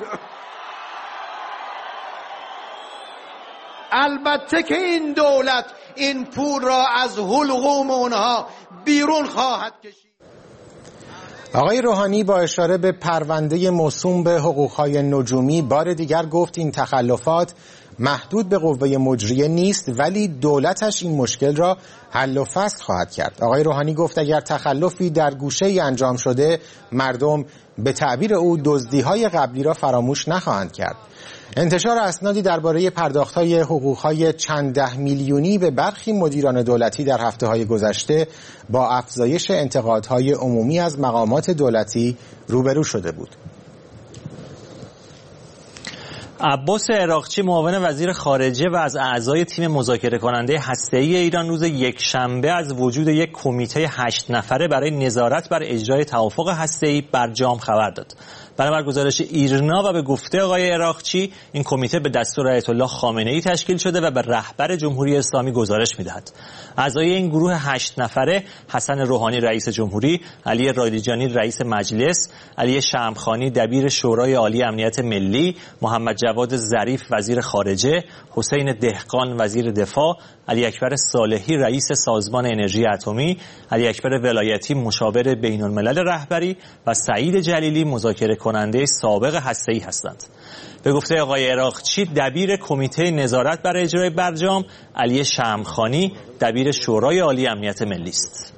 البته که این دولت این پول را از حلقوم اونها بیرون خواهد کشید. آقای روحانی با اشاره به پرونده موسوم به حقوق‌های نجومی بار دیگر گفت این تخلفات محدود به قوه مجریه نیست ولی دولتش این مشکل را حل و فصل خواهد کرد. آقای روحانی گفت اگر تخلفی در گوشه‌ای انجام شده مردم به تعبیر او دزدی‌های قبلی را فراموش نخواهند کرد. انتشار اسنادی درباره پرداخت‌های حقوق‌های چند ده میلیونی به برخی مدیران دولتی در هفته‌های گذشته با افزایش انتقادهای عمومی از مقامات دولتی روبرو شده بود. عباس عراقچی معاون وزیر خارجه و از اعضای تیم مذاکره کننده هسته‌ای ایران روز یکشنبه از وجود یک کمیته 8 نفره برای نظارت بر اجرای توافق هسته‌ای برجام خبر داد. بنابر گزارش ایرنا و به گفته آقای عراقچی، این کمیته به دستور آیت الله خامنه‌ای تشکیل شده و به رهبر جمهوری اسلامی گزارش می‌دهد. اعضای این گروه 8 نفره حسن روحانی رئیس جمهوری، علی رایجانی رئیس مجلس، علی شمخانی دبیر شورای عالی امنیت ملی، محمد جواد ظریف وزیر خارجه، حسین دهقان وزیر دفاع، علی اکبر صالحی رئیس سازمان انرژی اتمی، علی اکبر ولایتی مشاور بین‌الملل رهبری و سعید جلیلی مذاکره کننده سابق هسته‌ای هستند. به گفته آقای عراقچی، دبیر کمیته نظارت بر اجرای برجام علی شمخانی دبیر شورای عالی امنیت ملی است.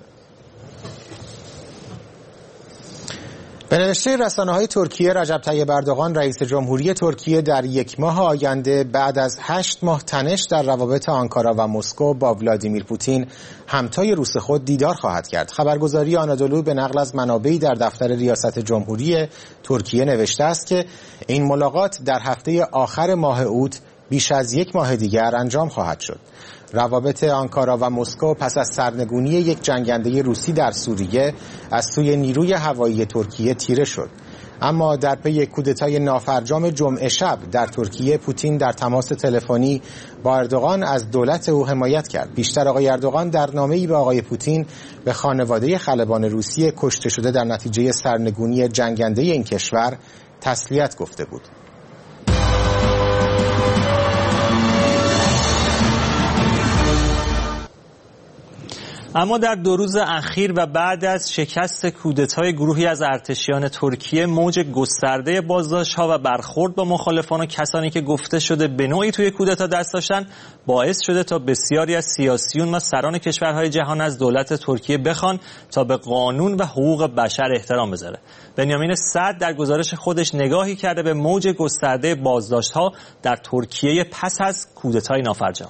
به نوشته رسانه‌های ترکیه، رجب طیب اردوغان رئیس جمهوری ترکیه در یک ماه آینده بعد از 8 ماه تنش در روابط آنکارا و مسکو با ولادیمیر پوتین همتای روس خود دیدار خواهد کرد. خبرگزاری آنادولو به نقل از منابعی در دفتر ریاست جمهوری ترکیه نوشته است که این ملاقات در هفته آخر ماه اوت بیش از یک ماه دیگر انجام خواهد شد. روابط آنکارا و مسکو پس از سرنگونی یک جنگنده روسی در سوریه از سوی نیروی هوایی ترکیه تیره شد. اما در پی کودتای نافرجام جمعه شب در ترکیه، پوتین در تماس تلفنی با اردوغان از دولت او حمایت کرد. بیشتر آقای اردوغان در نامه‌ای به آقای پوتین به خانواده خلبان روسیه کشته شده در نتیجه سرنگونی جنگنده این کشور تسلیت گفته بود. اما در 2 روز اخیر و بعد از شکست کودتای گروهی از ارتشیان ترکیه، موج گسترده بازداشت‌ها و برخورد با مخالفان و کسانی که گفته شده به نوعی توی کودتا دست داشتن باعث شده تا بسیاری از سیاسیون و سران کشورهای جهان از دولت ترکیه بخوان تا به قانون و حقوق بشر احترام بذاره. بنیامین صدر در گزارش خودش نگاهی کرده به موج گسترده بازداشت‌ها در ترکیه پس از کودتای نافرجام.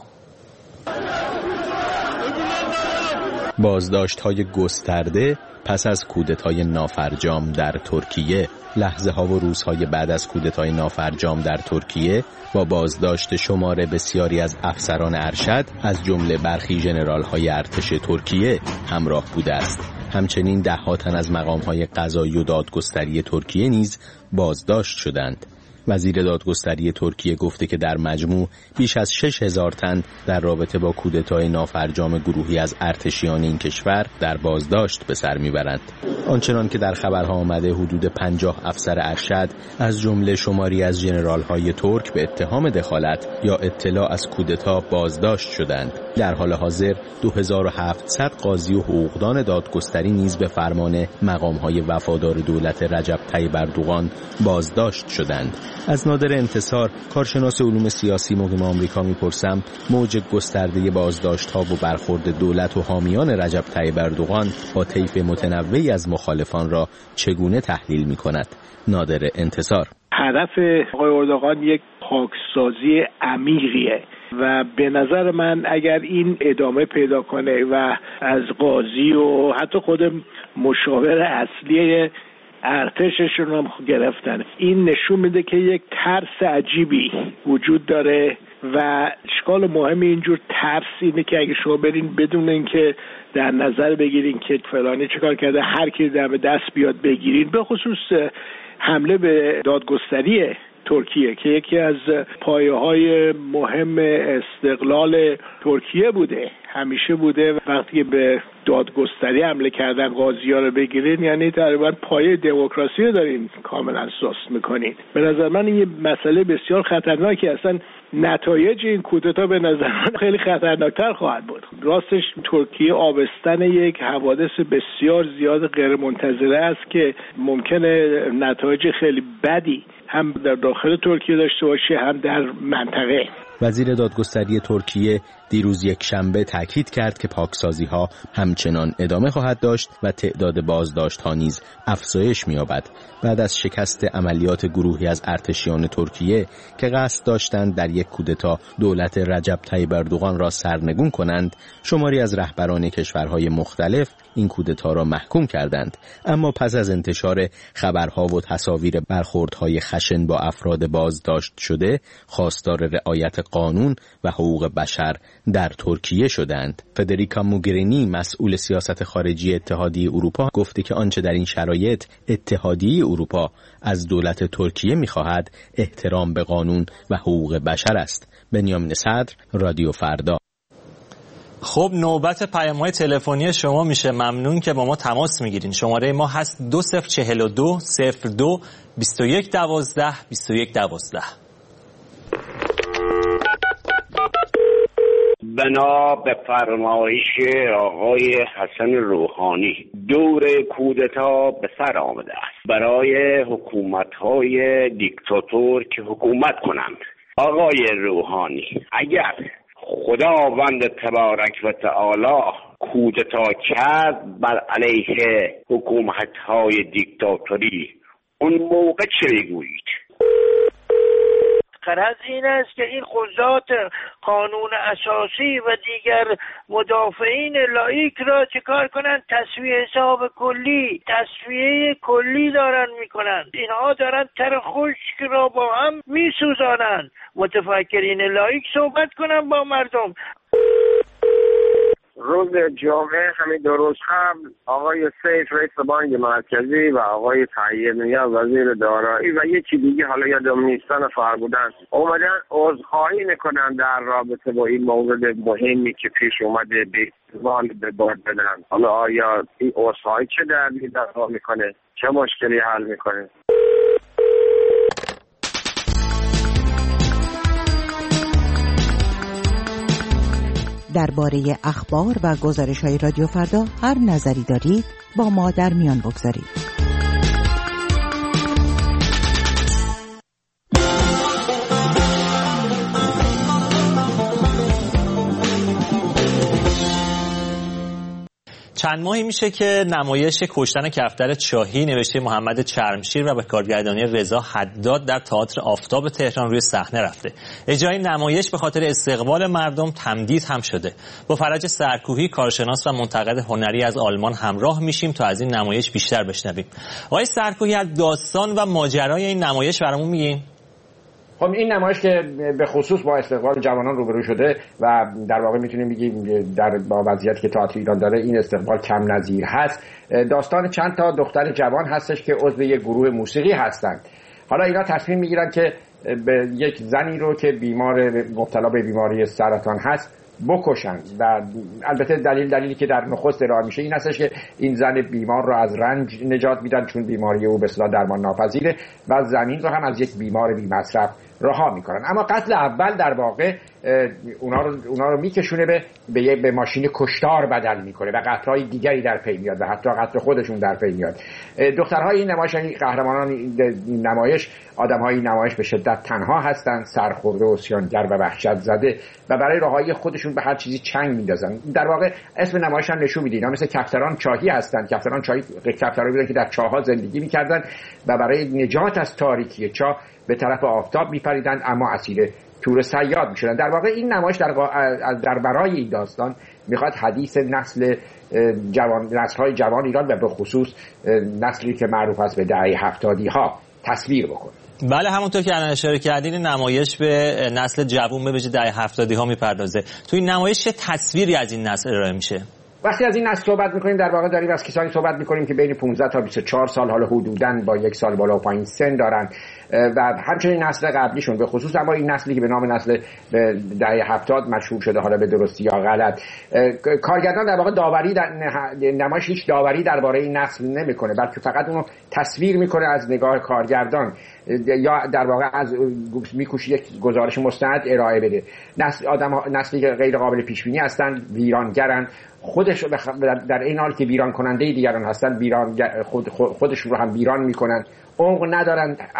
بازداشت‌های گسترده پس از کودتای نافرجام در ترکیه. لحظه‌ها و روزهای بعد از کودتای نافرجام در ترکیه با بازداشت شمار بسیاری از افسران ارشد از جمله برخی ژنرال‌های ارتش ترکیه همراه بوده است. همچنین ده‌ها تن از مقام‌های قضایی و دادگستری ترکیه نیز بازداشت شدند. وزیر دادگستری ترکیه گفته که در مجموع بیش از 6000 تن در رابطه با کودتای نافرجام گروهی از ارتشیان این کشور در بازداشت به سر میبرند. آنچنان که در خبرها آمده، حدود 50 افسر ارشد از جمله شماری از ژنرال‌های ترک به اتهام دخالت یا اطلاع از کودتا بازداشت شدند. در حال حاضر 2700 قاضی و حقوقدان دادگستری نیز به فرمان مقام‌های وفادار دولت رجب طیب اردوغان بازداشت شدند. از نادر انتصار، کارشناس علوم سیاسی مقیم آمریکا میپرسم موج گسترده بازداشت‌ها و برخورد دولت و حامیان رجب طیب اردوغان با طیف متنوعی از مخالفان را چگونه تحلیل می‌کند؟ نادر انتصار: هدف آقای اردوغان یک پاکسازی عمیقیه و به نظر من اگر این ادامه پیدا کنه و از قاضی و حتی خود مشاور اصلی ارتششون هم گرفتن، این نشون میده که یک ترس عجیبی وجود داره و اشکال مهم اینجور ترس اینه که اگه شما برین بدون اینکه در نظر بگیرین که فلانی چیکار کرده هر کی به دست بیاد بگیرین، به خصوص حمله به دادگستری ترکیه که یکی از پایه‌های مهم استقلال ترکیه بوده، همیشه بوده. وقتی به دادگستری حمله کردن، قاضی‌ها رو بگیرین، یعنی تقریبا پایه دموکراسی رو دارین کاملا سست می‌کنین. به نظر من این یه مسئله بسیار خطرناکی، اصلا نتایج این کودتا به نظر من خیلی خطرناکتر خواهد بود. راستش ترکیه آبستن یک حوادث بسیار زیاد غیرمنتظره است که ممکنه نتایج خیلی بدی هم در داخل ترکیه داشته باشه هم در منطقه. وزیر دادگستری ترکیه دیروز یک شنبه تاکید کرد که پاکسازی‌ها همچنان ادامه خواهد داشت و تعداد بازداشت‌ها نیز افزایش می‌یابد. بعد از شکست عملیات گروهی از ارتشیان ترکیه که قصد داشتند در یک کودتا دولت رجب طیب اردوغان را سرنگون کنند، شماری از رهبران کشورهای مختلف این کودتا را محکوم کردند. اما پس از انتشار خبرها و تصاویر برخوردهای خشن با افراد بازداشت شده، خواستار رعایت قانون و حقوق بشر در ترکیه شدند. فدریکا موگرینی مسئول سیاست خارجی اتحادیه اروپا گفته که آنچه در این شرایط اتحادیه اروپا از دولت ترکیه می‌خواهد احترام به قانون و حقوق بشر است. بنیامین صدر، رادیو فردا. خب نوبت پیام‌های تلفنی شما میشه. ممنون که با ما تماس میگیرین. شماره ما هست 2042 02 21 12 21 12. بنا به فرمایش آقای حسن روحانی دور کودتا به سر آمده است. برای حکومت‌های دیکتاتور که حکومت کنند. آقای روحانی اگر خداوند تبارک و تعالی کودتا کرد بر علیه حکومت‌های دیکتاتوری، اون موقع چه میگویید؟ غرض این است که این قضات قانون اساسی و دیگر مدافعین لایک را چکار کنند؟ تصفیه حساب کلی، تصفیه کلی دارن میکنند. اینها دارن تر خشک را با هم میسوزانند. متفکرین لایک صحبت کنن با مردم. روز جمعه همین 2 روز قبل آقای سیف رئیس بانک مرکزی و آقای طیب نیاز وزیر دارایی و یکی دیگه حالا یادم نیستن فرمودن اومدن عذرخواهی میکنن در رابطه با این مورد مهمی که پیش اومده به احتمال به باد بدن. حالا آیا این عذرخواهی چه دردی دوا میکنه؟ چه مشکلی حل میکنه؟ درباره اخبار و گزارش‌های رادیو فردا هر نظری دارید با ما در میان بگذارید. چند ماهی میشه که نمایش کشتن کفتر شاهی نوشته محمد چرمشیر و به کارگردانی رضا حداد در تئاتر آفتاب تهران روی صحنه رفته. اجرای نمایش به خاطر استقبال مردم تمدید هم شده. با فرج سرکوهی کارشناس و منتقد هنری از آلمان همراه میشیم تا از این نمایش بیشتر بشنویم. آقای سرکوهی، از داستان و ماجرای این نمایش برامون میگین؟ خب این نمایش که به خصوص با استقبال جوانان روبرو شده و در واقع میتونیم بگیم با وضعیتی که تئاتر ایران داره این استقبال کم نظیر هست. داستان چند تا دختر جوان هستش که عضو یک گروه موسیقی هستند. حالا اینا تصمیم میگیرن که به یک زنی رو که مبتلا به بیماری سرطان هست بکشند و البته دلیلی که در نخست ارائه میشه این هستش که این زن بیمار رو از رنج نجات میدن چون بیماری او به اصطلاح درمان ناپذیره و زمین رو هم از یک بیمار بی‌مصرف رها میکنن. اما قتل اول در واقع اونا رو میکشونه به ماشین کشتار بدل میکنه و قتل‌های دیگری در پی میاد و حتی قتل خودشون در پی میاد. دخترهای این نمایش، یعنی قهرمانان این نمایش، آدم‌های این نمایش به شدت تنها هستند، سرخورده و عصیانگر و وحشت زده و برای رهایی خودشون به هر چیزی چنگ میندازن. در واقع اسم نمایش هم نشون میده اینا مثل کفتران چاهی هستند. کفتران چاهی کفترایی بودن که در چاه‌ها زندگی میکردن و برای نجات از تاریکی چاه به طرف آفتاب میپریدند اما اسیر تور صیاد میشدن. در واقع این نمایش در برای این داستان میخواد حدیث نسل‌های جوان ایران و به خصوص نسلی که معروف است به دهه 70 ها تصویر بکنه. بله، همونطور که الان اشاره کردین نمایش به نسل جوان به ویژه دهه 70 ها میپردازه. تو این نمایش چه تصویری از این نسل ارائه میشه؟ وقتی از این نسل صحبت میکنیم در واقع داریم از کسانی صحبت میکنیم که بین 15 تا 24 سال حالا حدوداً با 1 سال بالا و پایین سن دارن و همچنین نسل قبلیشون به خصوص اما این نسلی که به نام نسل دهه 70 مشهور شده حالا به درستی یا غلط. کارگردان در واقع نمایش هیچ داوری درباره این نسل نمیکنه بلکه فقط اونو تصویر میکنه از نگاه کارگردان یا در واقع از میکوشه یک گزارش مستند ارائه بده. نسلی که غیر قابل پیش بینی هستن، ویرانگرن، خودش در این حال که ویران کننده دیگران هستن خودشون رو هم ویران میکنن، عمق ندارن اما در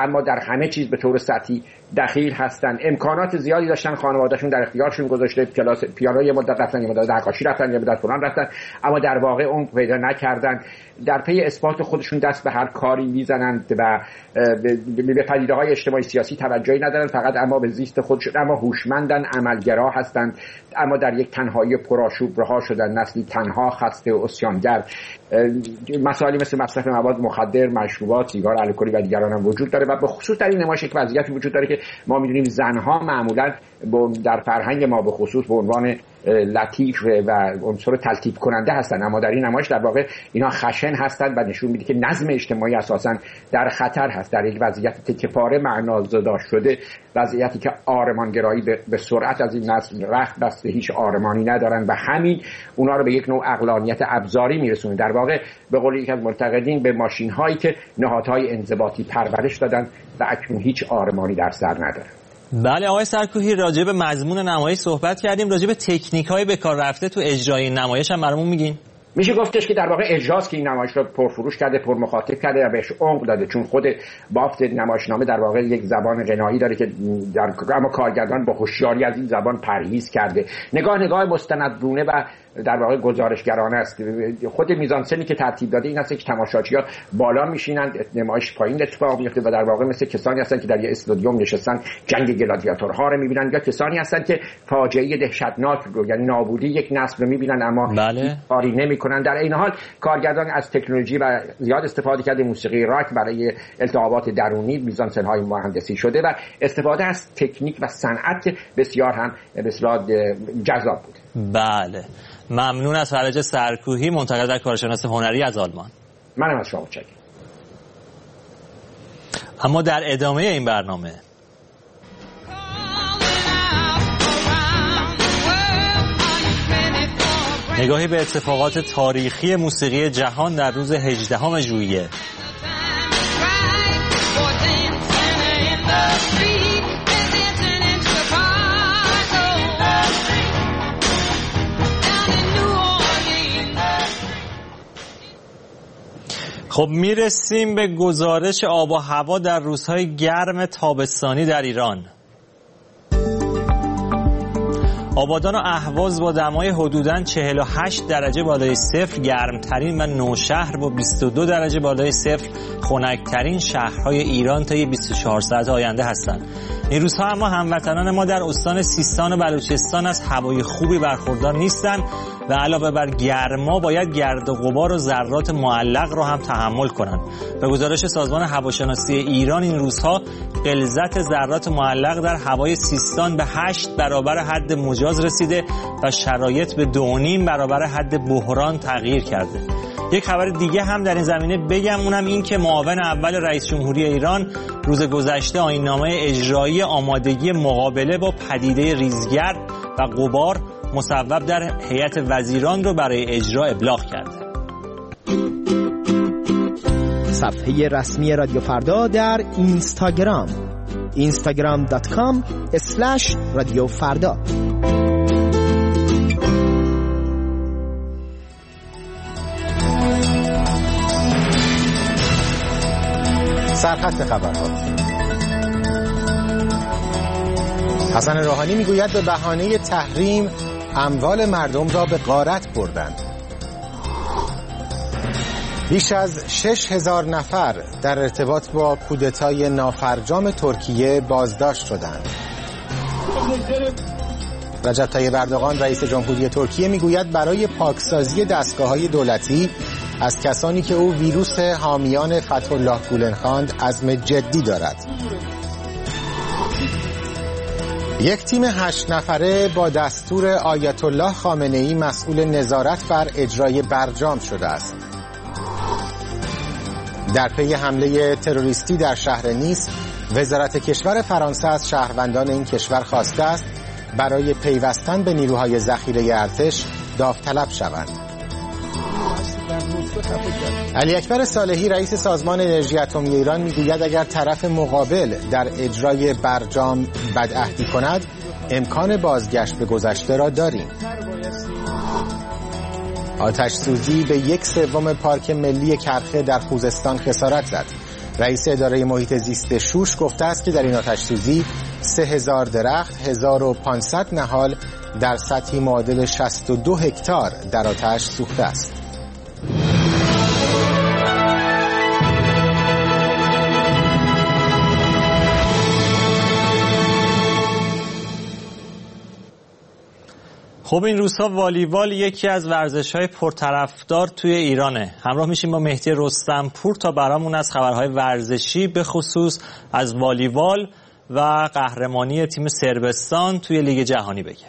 همه چیز به طور سطحی دخیل هستن. امکانات زیادی داشتن، خانواده‌شون در اختیارشون گذاشته، کلاس پیانو یه مدت رفتن، یه مدت نقاشی رفتن، یه مدت فلان رفتن، اما در واقع اون پیدا نکردن. در پی اثبات خودشون دست به هر کاری میزنند و به پدیده‌های اجتماعی سیاسی توجهی ندارن، فقط اما به زیست خودشون، اما هوشمندن، عملگرا هستند، اما در یک تنهایی پرآشوب رها شدن، نسلی تنها، خسته و عصیانگر. مسائلی مثل مصرف مواد مخدر، مشروبات، سیگار، الکلی و دیگران هم وجود داره و به خصوص در این نمایش یک وضعیتی وجود داره که ما می‌دونیم زنها معمولاً در فرهنگ ما به خصوص به عنوان لطیف و عنصر تلطیف کننده هستن، اما در این نمایش در واقع اینا خشن هستند و نشون میده که نظم اجتماعی اساساً در خطر هست، در یک وضعیت تکه‌پاره معنازداشت شده، وضعیتی که آرمانگرایی به سرعت از این نسل رخت بسته، هیچ آرمانی ندارن و همین اونا رو به یک نوع عقلانیت ابزاری میرسونه. در واقع به قول یکی از معتقدین به ماشین هایی که نهادهای انضباطی پرورش دادن و اکنون هیچ آرمانی در سر ندارن. بله آقای سرکوهی، راجع به مضمون نمایش صحبت کردیم، راجع به تکنیک‌های به کار رفته تو اجرای نمایش هم برامون میگین؟ میشه گفتش که در واقع اجراست که این نمایش رو پرفروش کرده، پرمخاطب کرده و بهش عمق داده، چون خود بافت نمایشنامه در واقع یک زبان غنایی داره که اما کارگردان با هوشیاری از این زبان پرهیز کرده. نگاه مستندرونه و در واقع گزارشگرانه است. خود میزانسنی که ترتیب داده این است که تماشاچی‌ها بالا میشینند، نمایش پایین اتفاق میفته و در واقع مثل کسانی هستند که در یه استادیوم نشستن جنگ گلادیاتورها رو میبینن، یا کسانی هستند که فاجعه دهشتناک رو، یعنی نابودی یک نسل رو میبینن اما کاری نمیکنن. در این حال کارگردان از تکنولوژی و زیاد استفاده کرده، موسیقی راک برای التهابات درونی، میزانسن‌های مهندسی شده و استفاده از تکنیک و صنعت که بسیار هم بسیار جذاب بود. بله، ممنون از فرج سرکوهی، منتقد و کارشناس هنری از آلمان. منم از شما متشکرم. اما در ادامه این برنامه نگاهی به اتفاقات تاریخی موسیقی جهان در روز 18 ژوئیه. خب میرسیم به گزارش آب و هوا در روزهای گرم تابستانی در ایران. آبادان و اهواز با دمای حدوداً 48 درجه بالای صفر گرمترین و نوشهر با 22 درجه بالای صفر خنکترین شهرهای ایران تا 24 ساعت آینده هستند. این روزها اما هموطنان ما در استان سیستان و بلوچستان از هوای خوبی برخوردار نیستند و علاوه بر گرما باید گرد و غبار و ذرات معلق را هم تحمل کنند. به گزارش سازمان هواشناسی ایران این روزها غلظت ذرات معلق در هوای سیستان به 8 برابر حد مجاز رسیده و شرایط به 2.5 برابر حد بحران تغییر کرده. یک خبر دیگه هم در این زمینه بگم، اونم این که معاون اول رئیس جمهوری ایران روز گذشته آیین‌نامه اجرایی آمادگی مقابله با پدیده ریزگرد و غبار مصوب در هیئت وزیران رو برای اجرا ابلاغ کرده. صفحه رسمی رادیو فردا در اینستاگرام instagram.com/رادیو فردا. سرخط خبرها. حسن روحانی میگوید به بهانه تحریم اموال مردم را به غارت بردند. بیش از 6,000 نفر در ارتباط با کودتای نافرجام ترکیه بازداشت شدند. رجب طیب اردوغان رئیس جمهوری ترکیه میگوید برای پاکسازی دستگاه‌های دولتی از کسانی که او ویروس حامیان فتح الله گولن خواند عزم جدی دارد. یک تیم 8 نفره با دستور آیت الله خامنه‌ای مسئول نظارت بر اجرای برجام شده است. در پی حمله تروریستی در شهر نیس، وزارت کشور فرانسه از شهروندان این کشور خواسته است برای پیوستن به نیروهای ذخیره ارتش داوطلب شوند. علی اکبر صالحی رئیس سازمان انرژی اتمی ایران میگوید اگر طرف مقابل در اجرای برجام بدعهدی کند امکان بازگشت به گذشته را داریم. آتش سوزی به 1/3 پارک ملی کرخه در خوزستان خسارت زد. رئیس اداره محیط زیست شوش گفته است که در این آتش‌سوزی 3000 درخت، 1500 نهال در سطحی معادل 62 هکتار در آتش سوخته است. خب این روزها والیبال یکی از ورزش‌های پرطرفدار توی ایرانه. همراه میشیم با مهدی رستمپور تا برامون از خبرهای ورزشی به خصوص از والیبال و قهرمانی تیم صربستان توی لیگ جهانی بگه.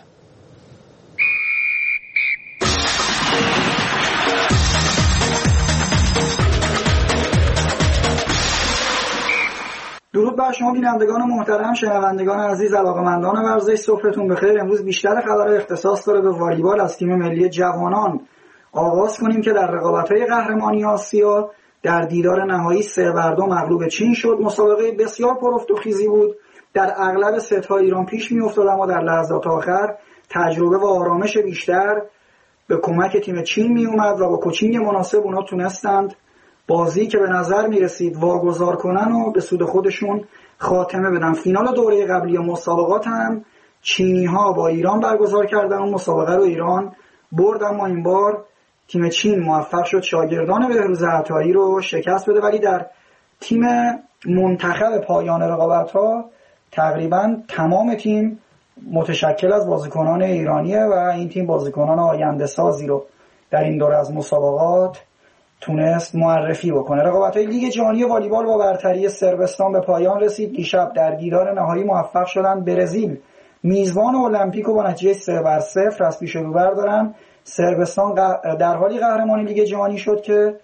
درود بر شما بینندگان محترم، شنوندگان عزیز، علاقه‌مندان ورزش، صبحتون بخیر. امروز بیشتر خبرها اختصاص داره به والیبال از تیم ملی جوانان. آغاز کنیم که در رقابت‌های قهرمانی آسیا در دیدار نهایی 3-2 مغلوب چین شد. مسابقه بسیار پرافت-و-خیزی بود. در اغلب ست‌ها ایران پیش می‌افتاد، اما در لحظات آخر تجربه و آرامش بیشتر به کمک تیم چین می‌اومد و با کوچینگ مناسب اونها تونستند بازی که به نظر میرسید واگذار کنن و به سود خودشون خاتمه بدن. فینال دوره قبلی مسابقات هم چینی ها با ایران برگزار کردن و مسابقه رو ایران برد، اما این بار تیم چین موفق شد شاگردان بهروز عطایی رو شکست بده. ولی در تیم منتخب پایان رقابت ها تقریبا تمام تیم متشکل از بازیکنان ایرانیه و این تیم بازیکنان آینده سازی رو در این دوره از مسابقات تونست معرفی بکنه. رقابت‌های لیگ جهانی والیبال با برتری صربستان به پایان رسید. دیشب در دیدار نهایی موفق شدن برزیل میزبان المپیک رو با نتیجه 3-0 از پیش رو بردارن. صربستان در حالی قهرمانی لیگ جهانی شد که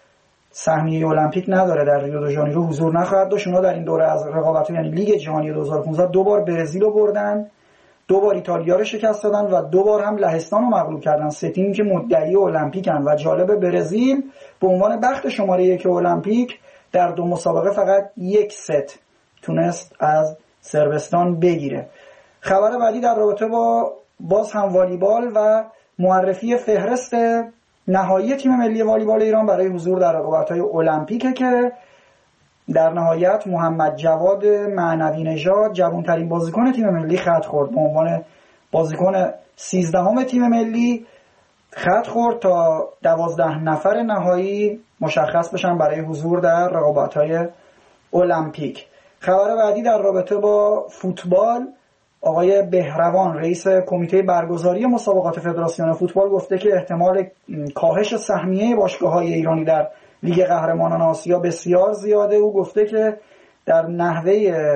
سهمیه المپیک نداره، در ریو دو ژانیرو حضور نخواهد داشت. اونا در این دوره از رقابت‌ها یعنی لیگ جهانی 2015 2 بار برزیل رو بردن، 2 بار ایتالیا رو شکست دادن و 2 بار هم لهستان رو مغلوب کردن. 3 تیمی که مدعی المپیکن و جالب برزیل به عنوان بخت شماره 1 المپیک در 2 مسابقه فقط 1 ست تونست از صربستان بگیره. خبر بعدی در رابطه با باز هم والیبال و معرفی فهرست نهایی تیم ملی والیبال ایران برای حضور در رقابت‌های المپیکه که در نهایت محمد جواد معنوی نژاد جوان‌ترین بازیکن تیم ملی خط خورد. به عنوان بازیکن 13ام تیم ملی خط خورد تا 12 نفر نهایی مشخص بشن برای حضور در رقابت‌های المپیک. خبر بعدی در رابطه با فوتبال، آقای بهروان رئیس کمیته برگزاری مسابقات فدراسیون فوتبال گفته که احتمال کاهش سهمیه باشگاه‌های ایرانی در لیگ قهرمانان آسیا بسیار زیاده. او گفته که در نحوه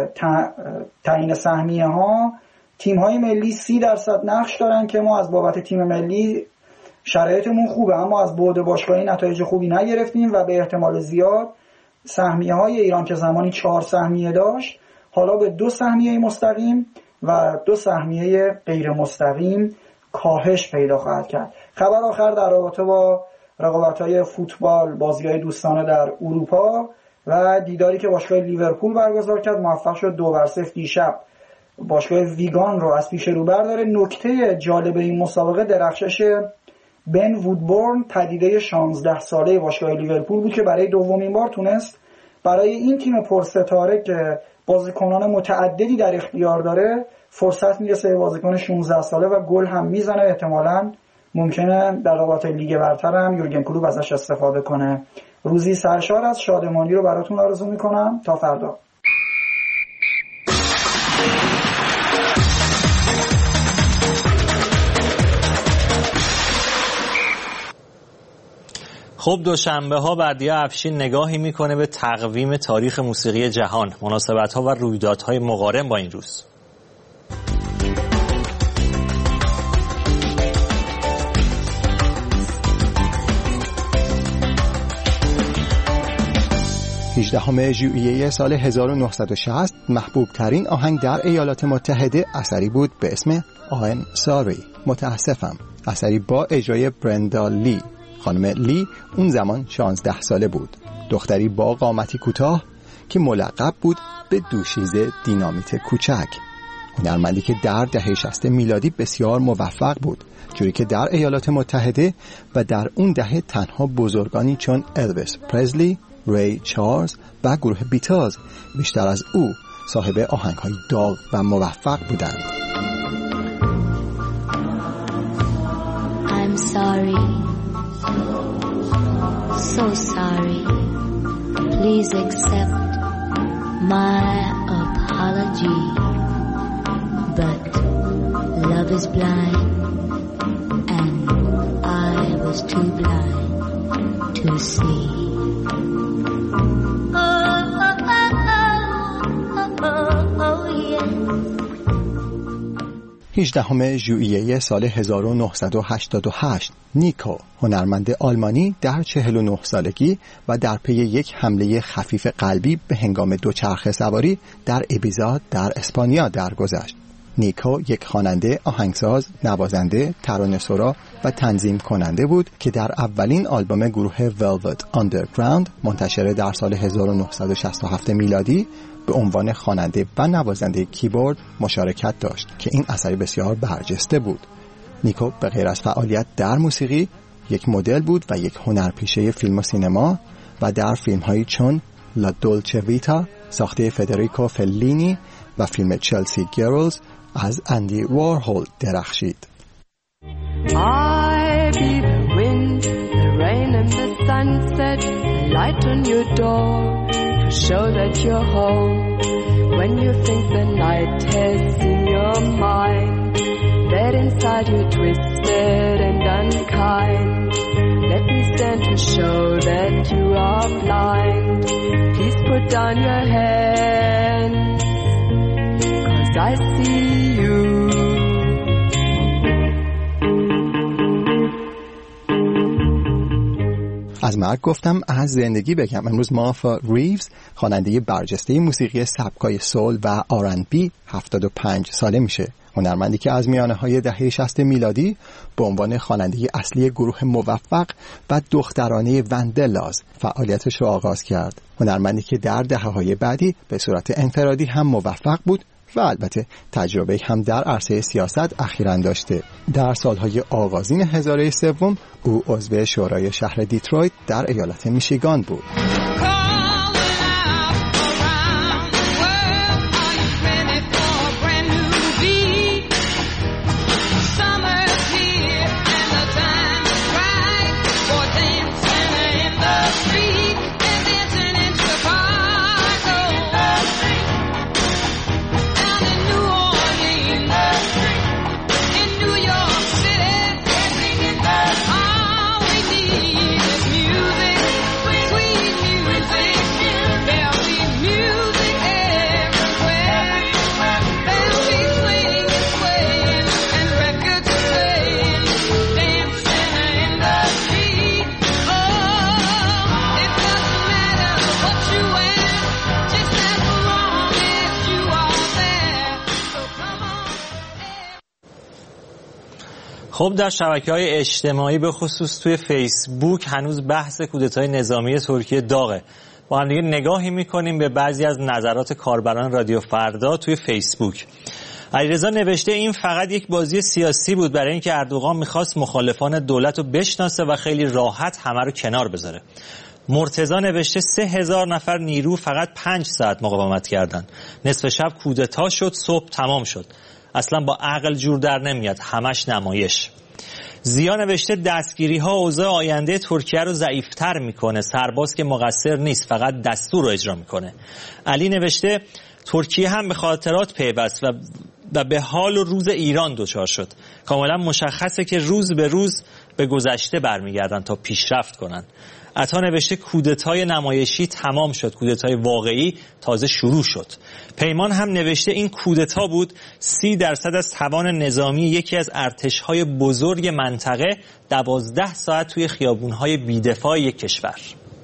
تعیین سهمیه ها تیم های ملی 30% نقش دارن که ما از بابت تیم ملی شرایطمون خوبه اما از بعد باشگاهی نتایج خوبی نگرفتیم و به احتمال زیاد سهمیه های ایران که زمانی 4 سهمیه داشت حالا به 2 سهمیه مستقیم و 2 سهمیه غیر مستقیم کاهش پیدا خواهد کرد. خبر آخر در رابطه با رقابت‌های فوتبال، بازی‌های دوستانه در اروپا و دیداری که باشگاه لیورپول برگزار کرد، موفق شد 2-0 دیشب باشگاه ویگان رو از پیش رو برداره. نکته جالب این مسابقه درخشش بن وودبورن، پدیده 16 ساله باشگاه لیورپول بود که برای دومین بار تونست برای این تیم پرستاره که بازیکنان متعددی در اختیار داره فرصت میرسه به بازیکن 16 ساله و گل هم میزنه. احتمالاً ممکنه در رقابت لیگ برتر هم یورگن کلوپ ازش استفاده کنه. روزی سرشار از شادمانی رو براتون آرزو میکنم. تا فردا. خب دوشنبه ها بردیا افشین نگاهی میکنه به تقویم تاریخ موسیقی جهان، مناسبت ها و رویدادهای مقارن با این روز. هجدهم ژوئیه سال 1960 محبوب ترین آهنگ در ایالات متحده اثری بود به اسم I'm Sorry، متاسفم، اثری با اجرای برندا لی. خانم لی اون زمان 16 ساله بود، دختری با قامتی کوتاه که ملقب بود به دوشیزه دینامیت کوچک. هنرمندی که در دهه 60 میلادی بسیار موفق بود، جوری که در ایالات متحده و در اون دهه تنها بزرگانی چون الویس پرزلی، ری چارلز و گروه بیتلز بیشتر از او صاحب آهنگ‌های داغ و موفق بودند. I'm sorry, so sorry. Please accept my apology. But love is blind, and I was too blind to see. 18 ژوئیه سال 1988 نیکو، هنرمند آلمانی در 49 سالگی و در پی یک حمله خفیف قلبی به هنگام دوچرخه سواری در ایبیزا در اسپانیا درگذشت. نیکو یک خواننده، آهنگساز، نوازنده، ترانه‌سرا و تنظیم کننده بود که در اولین آلبوم گروه Velvet Underground منتشر در سال 1967 میلادی به عنوان خواننده و نوازنده کیبورد مشارکت داشت که این اثر بسیار برجسته بود. نیکو به غیر از فعالیت در موسیقی یک مدل بود و یک هنرپیشه فیلم و سینما و در فیلم‌هایی چون لا دولچه ویتا ساخته فدریکو فلینی و فیلم چلسی گرلز از اندی وارهول درخشید. I be the wind, the rain and the sunset, the light on your door to show that you're home. When you think the night has seen your mind, that inside you're twisted and unkind. Let me stand to show that you are blind. Please put down your hands, 'cause I see you. از مرگ گفتم، از زندگی بگم. امروز مارفا ریوز، خواننده برجسته موسیقی سبکای سول و R&B 75 ساله میشه. هنرمندی که از میانه‌های دهه 60 میلادی به عنوان خواننده اصلی گروه موفق و دخترانه وندلاز فعالیتش رو آغاز کرد. هنرمندی که در دهه‌های بعدی به صورت انفرادی هم موفق بود و البته تجربه هم در عرصه سیاست اخیراً داشته. در سالهای آغازین هزاره سوم او عضو شورای شهر دیترویت در ایالت میشیگان بود. خب در شبکه‌های اجتماعی به خصوص توی فیسبوک هنوز بحث کودتای نظامی ترکیه داغه. با هم دیگه نگاهی می‌کنیم به بعضی از نظرات کاربران رادیو فردا توی فیسبوک. علیرضا نوشته این فقط یک بازی سیاسی بود برای اینکه اردوغان می‌خواست مخالفان دولت رو بشناسه و خیلی راحت همه رو کنار بذاره. مرتضی نوشته 3000 نفر نیرو فقط 5 ساعت مقاومت کردن. نصف شب کودتا شد، صبح تمام شد. اصلا با عقل جور در نمیاد، همش نمایش. زیا نوشته دستگیری ها اوضاع آینده ترکیه رو ضعیفتر میکنه، سرباز که مقصر نیست، فقط دستور رو اجرا میکنه. علی نوشته ترکیه هم به خاطرات پیوست و به حال و روز ایران دچار شد. کاملا مشخصه که روز به روز به گذشته برمیگردن تا پیشرفت کنن. عطا نوشته کودتای نمایشی تمام شد، کودتای واقعی تازه شروع شد. پیمان هم نوشته این کودتا بود، 30% از توان نظامی یکی از ارتش‌های بزرگ منطقه 12 ساعت توی خیابون‌های بی‌دفاع یک کشور.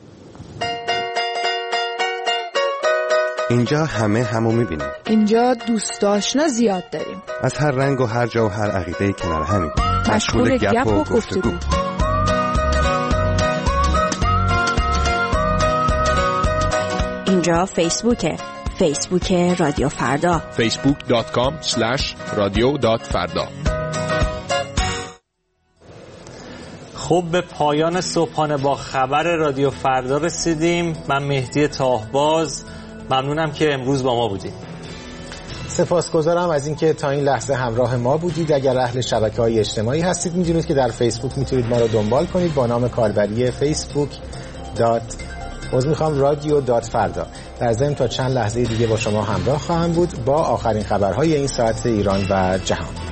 اینجا همو می‌بینیم. اینجا دوست آشنا زیاد داریم. از هر رنگ و هر جا و هر عقیده‌ای کنار همین. مشغول گپ و گفتگو. اینجا فیسبوک رادیو فردا. facebook.com/radio.farda. خب به پایان صبحانه با خبر رادیو فردا رسیدیم. من مهدی تاهباز، ممنونم که امروز با ما بودید. سپاسگزارم از اینکه تا این لحظه همراه ما بودید. اگر اهل شبکه‌های اجتماعی هستید می‌دونید که در فیسبوک میتونید ما رو دنبال کنید با نام کاربری facebook.radio.farda. در ضمن تا چند لحظه دیگه با شما همراه خواهم بود با آخرین خبرهای این ساعت ایران و جهان.